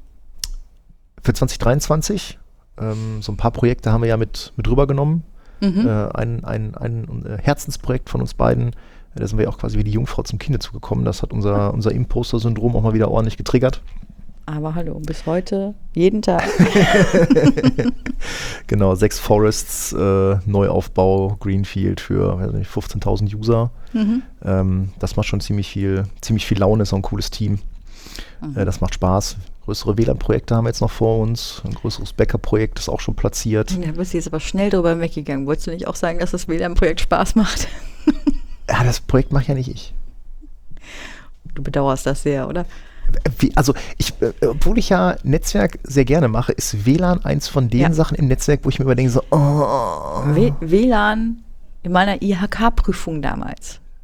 für zwanzig dreiundzwanzig, ähm, so ein paar Projekte haben wir ja mit, mit rübergenommen. Mhm. Äh, ein, ein, ein äh, Herzensprojekt von uns beiden. Äh, Da sind wir ja auch quasi wie die Jungfrau zum Kinde zugekommen. Das hat unser, unser Imposter-Syndrom auch mal wieder ordentlich getriggert. Aber hallo, bis heute, jeden Tag. Genau, sechs Forests, äh, Neuaufbau, Greenfield für weiß nicht, fünfzehntausend User. Mhm. Ähm, das macht schon ziemlich viel, ziemlich viel Laune, ist auch ein cooles Team. Mhm. Äh, das macht Spaß. Größere W L A N-Projekte haben wir jetzt noch vor uns. Ein größeres Backup-Projekt ist auch schon platziert. Da bist du jetzt aber schnell drüber weggegangen. Wolltest du nicht auch sagen, dass das W L A N-Projekt Spaß macht? Ja, das Projekt mache ja nicht ich. Du bedauerst das sehr, oder? Wie, also, ich, äh, obwohl ich ja Netzwerk sehr gerne mache, ist W L A N eins von den Ja. Sachen im Netzwerk, wo ich mir überdenke, so, oh. W- WLAN in meiner I H K-Prüfung damals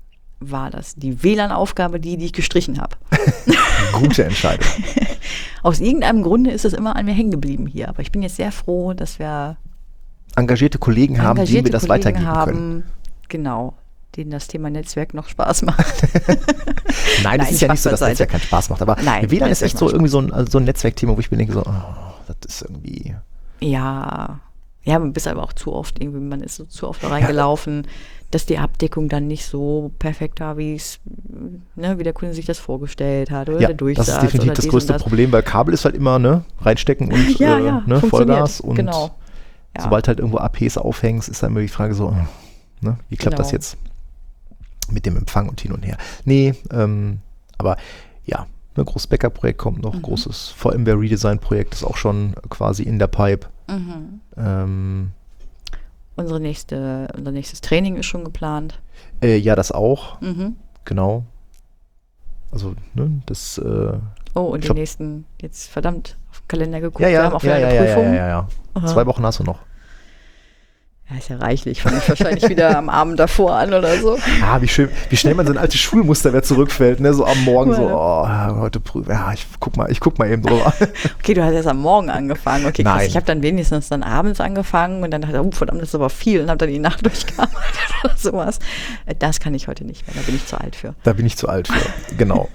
war das die W L A N-Aufgabe, die, die ich gestrichen habe. Gute Entscheidung. Aus irgendeinem Grunde ist es immer an mir hängen geblieben hier. Aber ich bin jetzt sehr froh, dass wir Engagierte Kollegen haben, denen engagierte wir das Kollegen weitergeben haben, können. genau, denen das Thema Netzwerk noch Spaß macht. Nein, das ist ja nicht so, dass Spaß Netzwerk keinen Spaß macht. Aber Nein, W L A N ist Netzwerk echt so macht irgendwie so ein, also so ein Netzwerkthema, wo ich mir denke, so, oh, das ist irgendwie... Ja, ja, man ist aber auch zu oft irgendwie, man ist so zu oft da reingelaufen, dass die Abdeckung dann nicht so perfekt war, wie es, ne, wie der Kunde sich das vorgestellt hat oder Ja, der das Durchsatz ist definitiv oder das dies größte und das. Problem, weil Kabel ist halt immer, ne, reinstecken und Ja, äh, ja, ne, funktioniert, Vollgas und genau. Ja. sobald halt irgendwo A Ps aufhängst, ist dann immer die Frage so, ne, wie klappt Genau. das jetzt mit dem Empfang und hin und her? Nee, ähm, aber ja, ein großes Backup-Projekt kommt noch, Mhm. großes VMware-Redesign-Projekt ist auch schon quasi in der Pipe. Mhm. Ähm, Unsere nächste, unser nächstes Training ist schon geplant. äh, ja, das auch, Mhm. genau. Also, ne, das, äh, Oh, und Ich die hab- nächsten, jetzt verdammt, auf den Kalender geguckt, ja, ja, wir haben auch ja, wieder ja, eine ja, Prüfung. ja, ja, ja. Aha. Zwei Wochen hast du noch. Ja, ist ja reichlich, fange ich wahrscheinlich wieder am Abend davor an oder so. Ah, wie schön, wie schnell man so ein altes Schulmuster wieder zurückfällt, ne? So am Morgen so, Ja. oh, ja, heute prüfen, ja, ich guck mal, ich guck mal eben drüber. Okay, du hast erst am Morgen angefangen. Okay, krass. Nein. Ich habe dann wenigstens dann abends angefangen und dann dachte ich, oh, verdammt, das ist aber viel und habe dann die Nacht durchgearbeitet oder sowas. Äh, Das kann ich heute nicht mehr, da bin ich zu alt für. Da bin ich zu alt für, genau.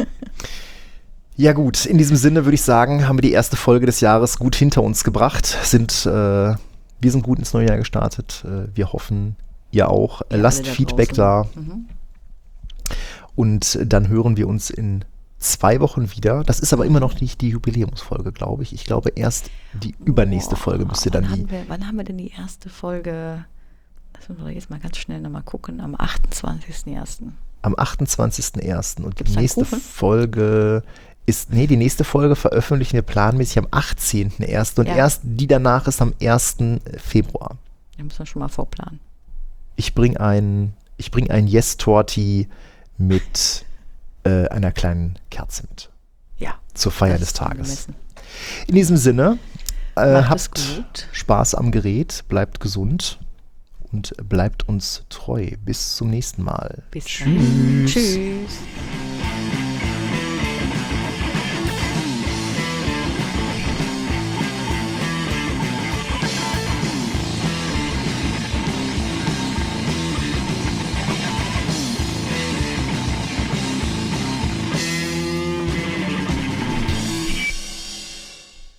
Ja gut, in diesem Sinne würde ich sagen, haben wir die erste Folge des Jahres gut hinter uns gebracht, sind, äh, wir sind gut ins neue Jahr gestartet, äh, wir hoffen, ihr auch. Äh, Ja, Lasst alle da Feedback da draußen. Mhm. und dann hören wir uns in zwei Wochen wieder. Das ist aber immer noch nicht die Jubiläumsfolge, glaube ich. Ich glaube, erst die übernächste Boah, Folge müsste dann wann die... haben wir, wann haben wir denn die erste Folge? Das müssen wir jetzt mal ganz schnell nochmal gucken. Am achtundzwanzigsten ersten Am achtundzwanzigsten ersten Und Gibt's die da einen nächste Kuchen? Folge ist, nee, die nächste Folge veröffentlichen wir planmäßig am achtzehnten ersten und Ja. erst die danach ist am ersten Februar. Da müssen wir schon mal vorplanen. Ich bringe ein, ich bring ein Yes-Torti mit äh, einer kleinen Kerze mit Ja. zur Feier das des ist Tages. angemessen. In diesem Sinne, äh, Macht es habt gut. Spaß am Gerät, bleibt gesund und bleibt uns treu. Bis zum nächsten Mal. Bis dann. Tschüss.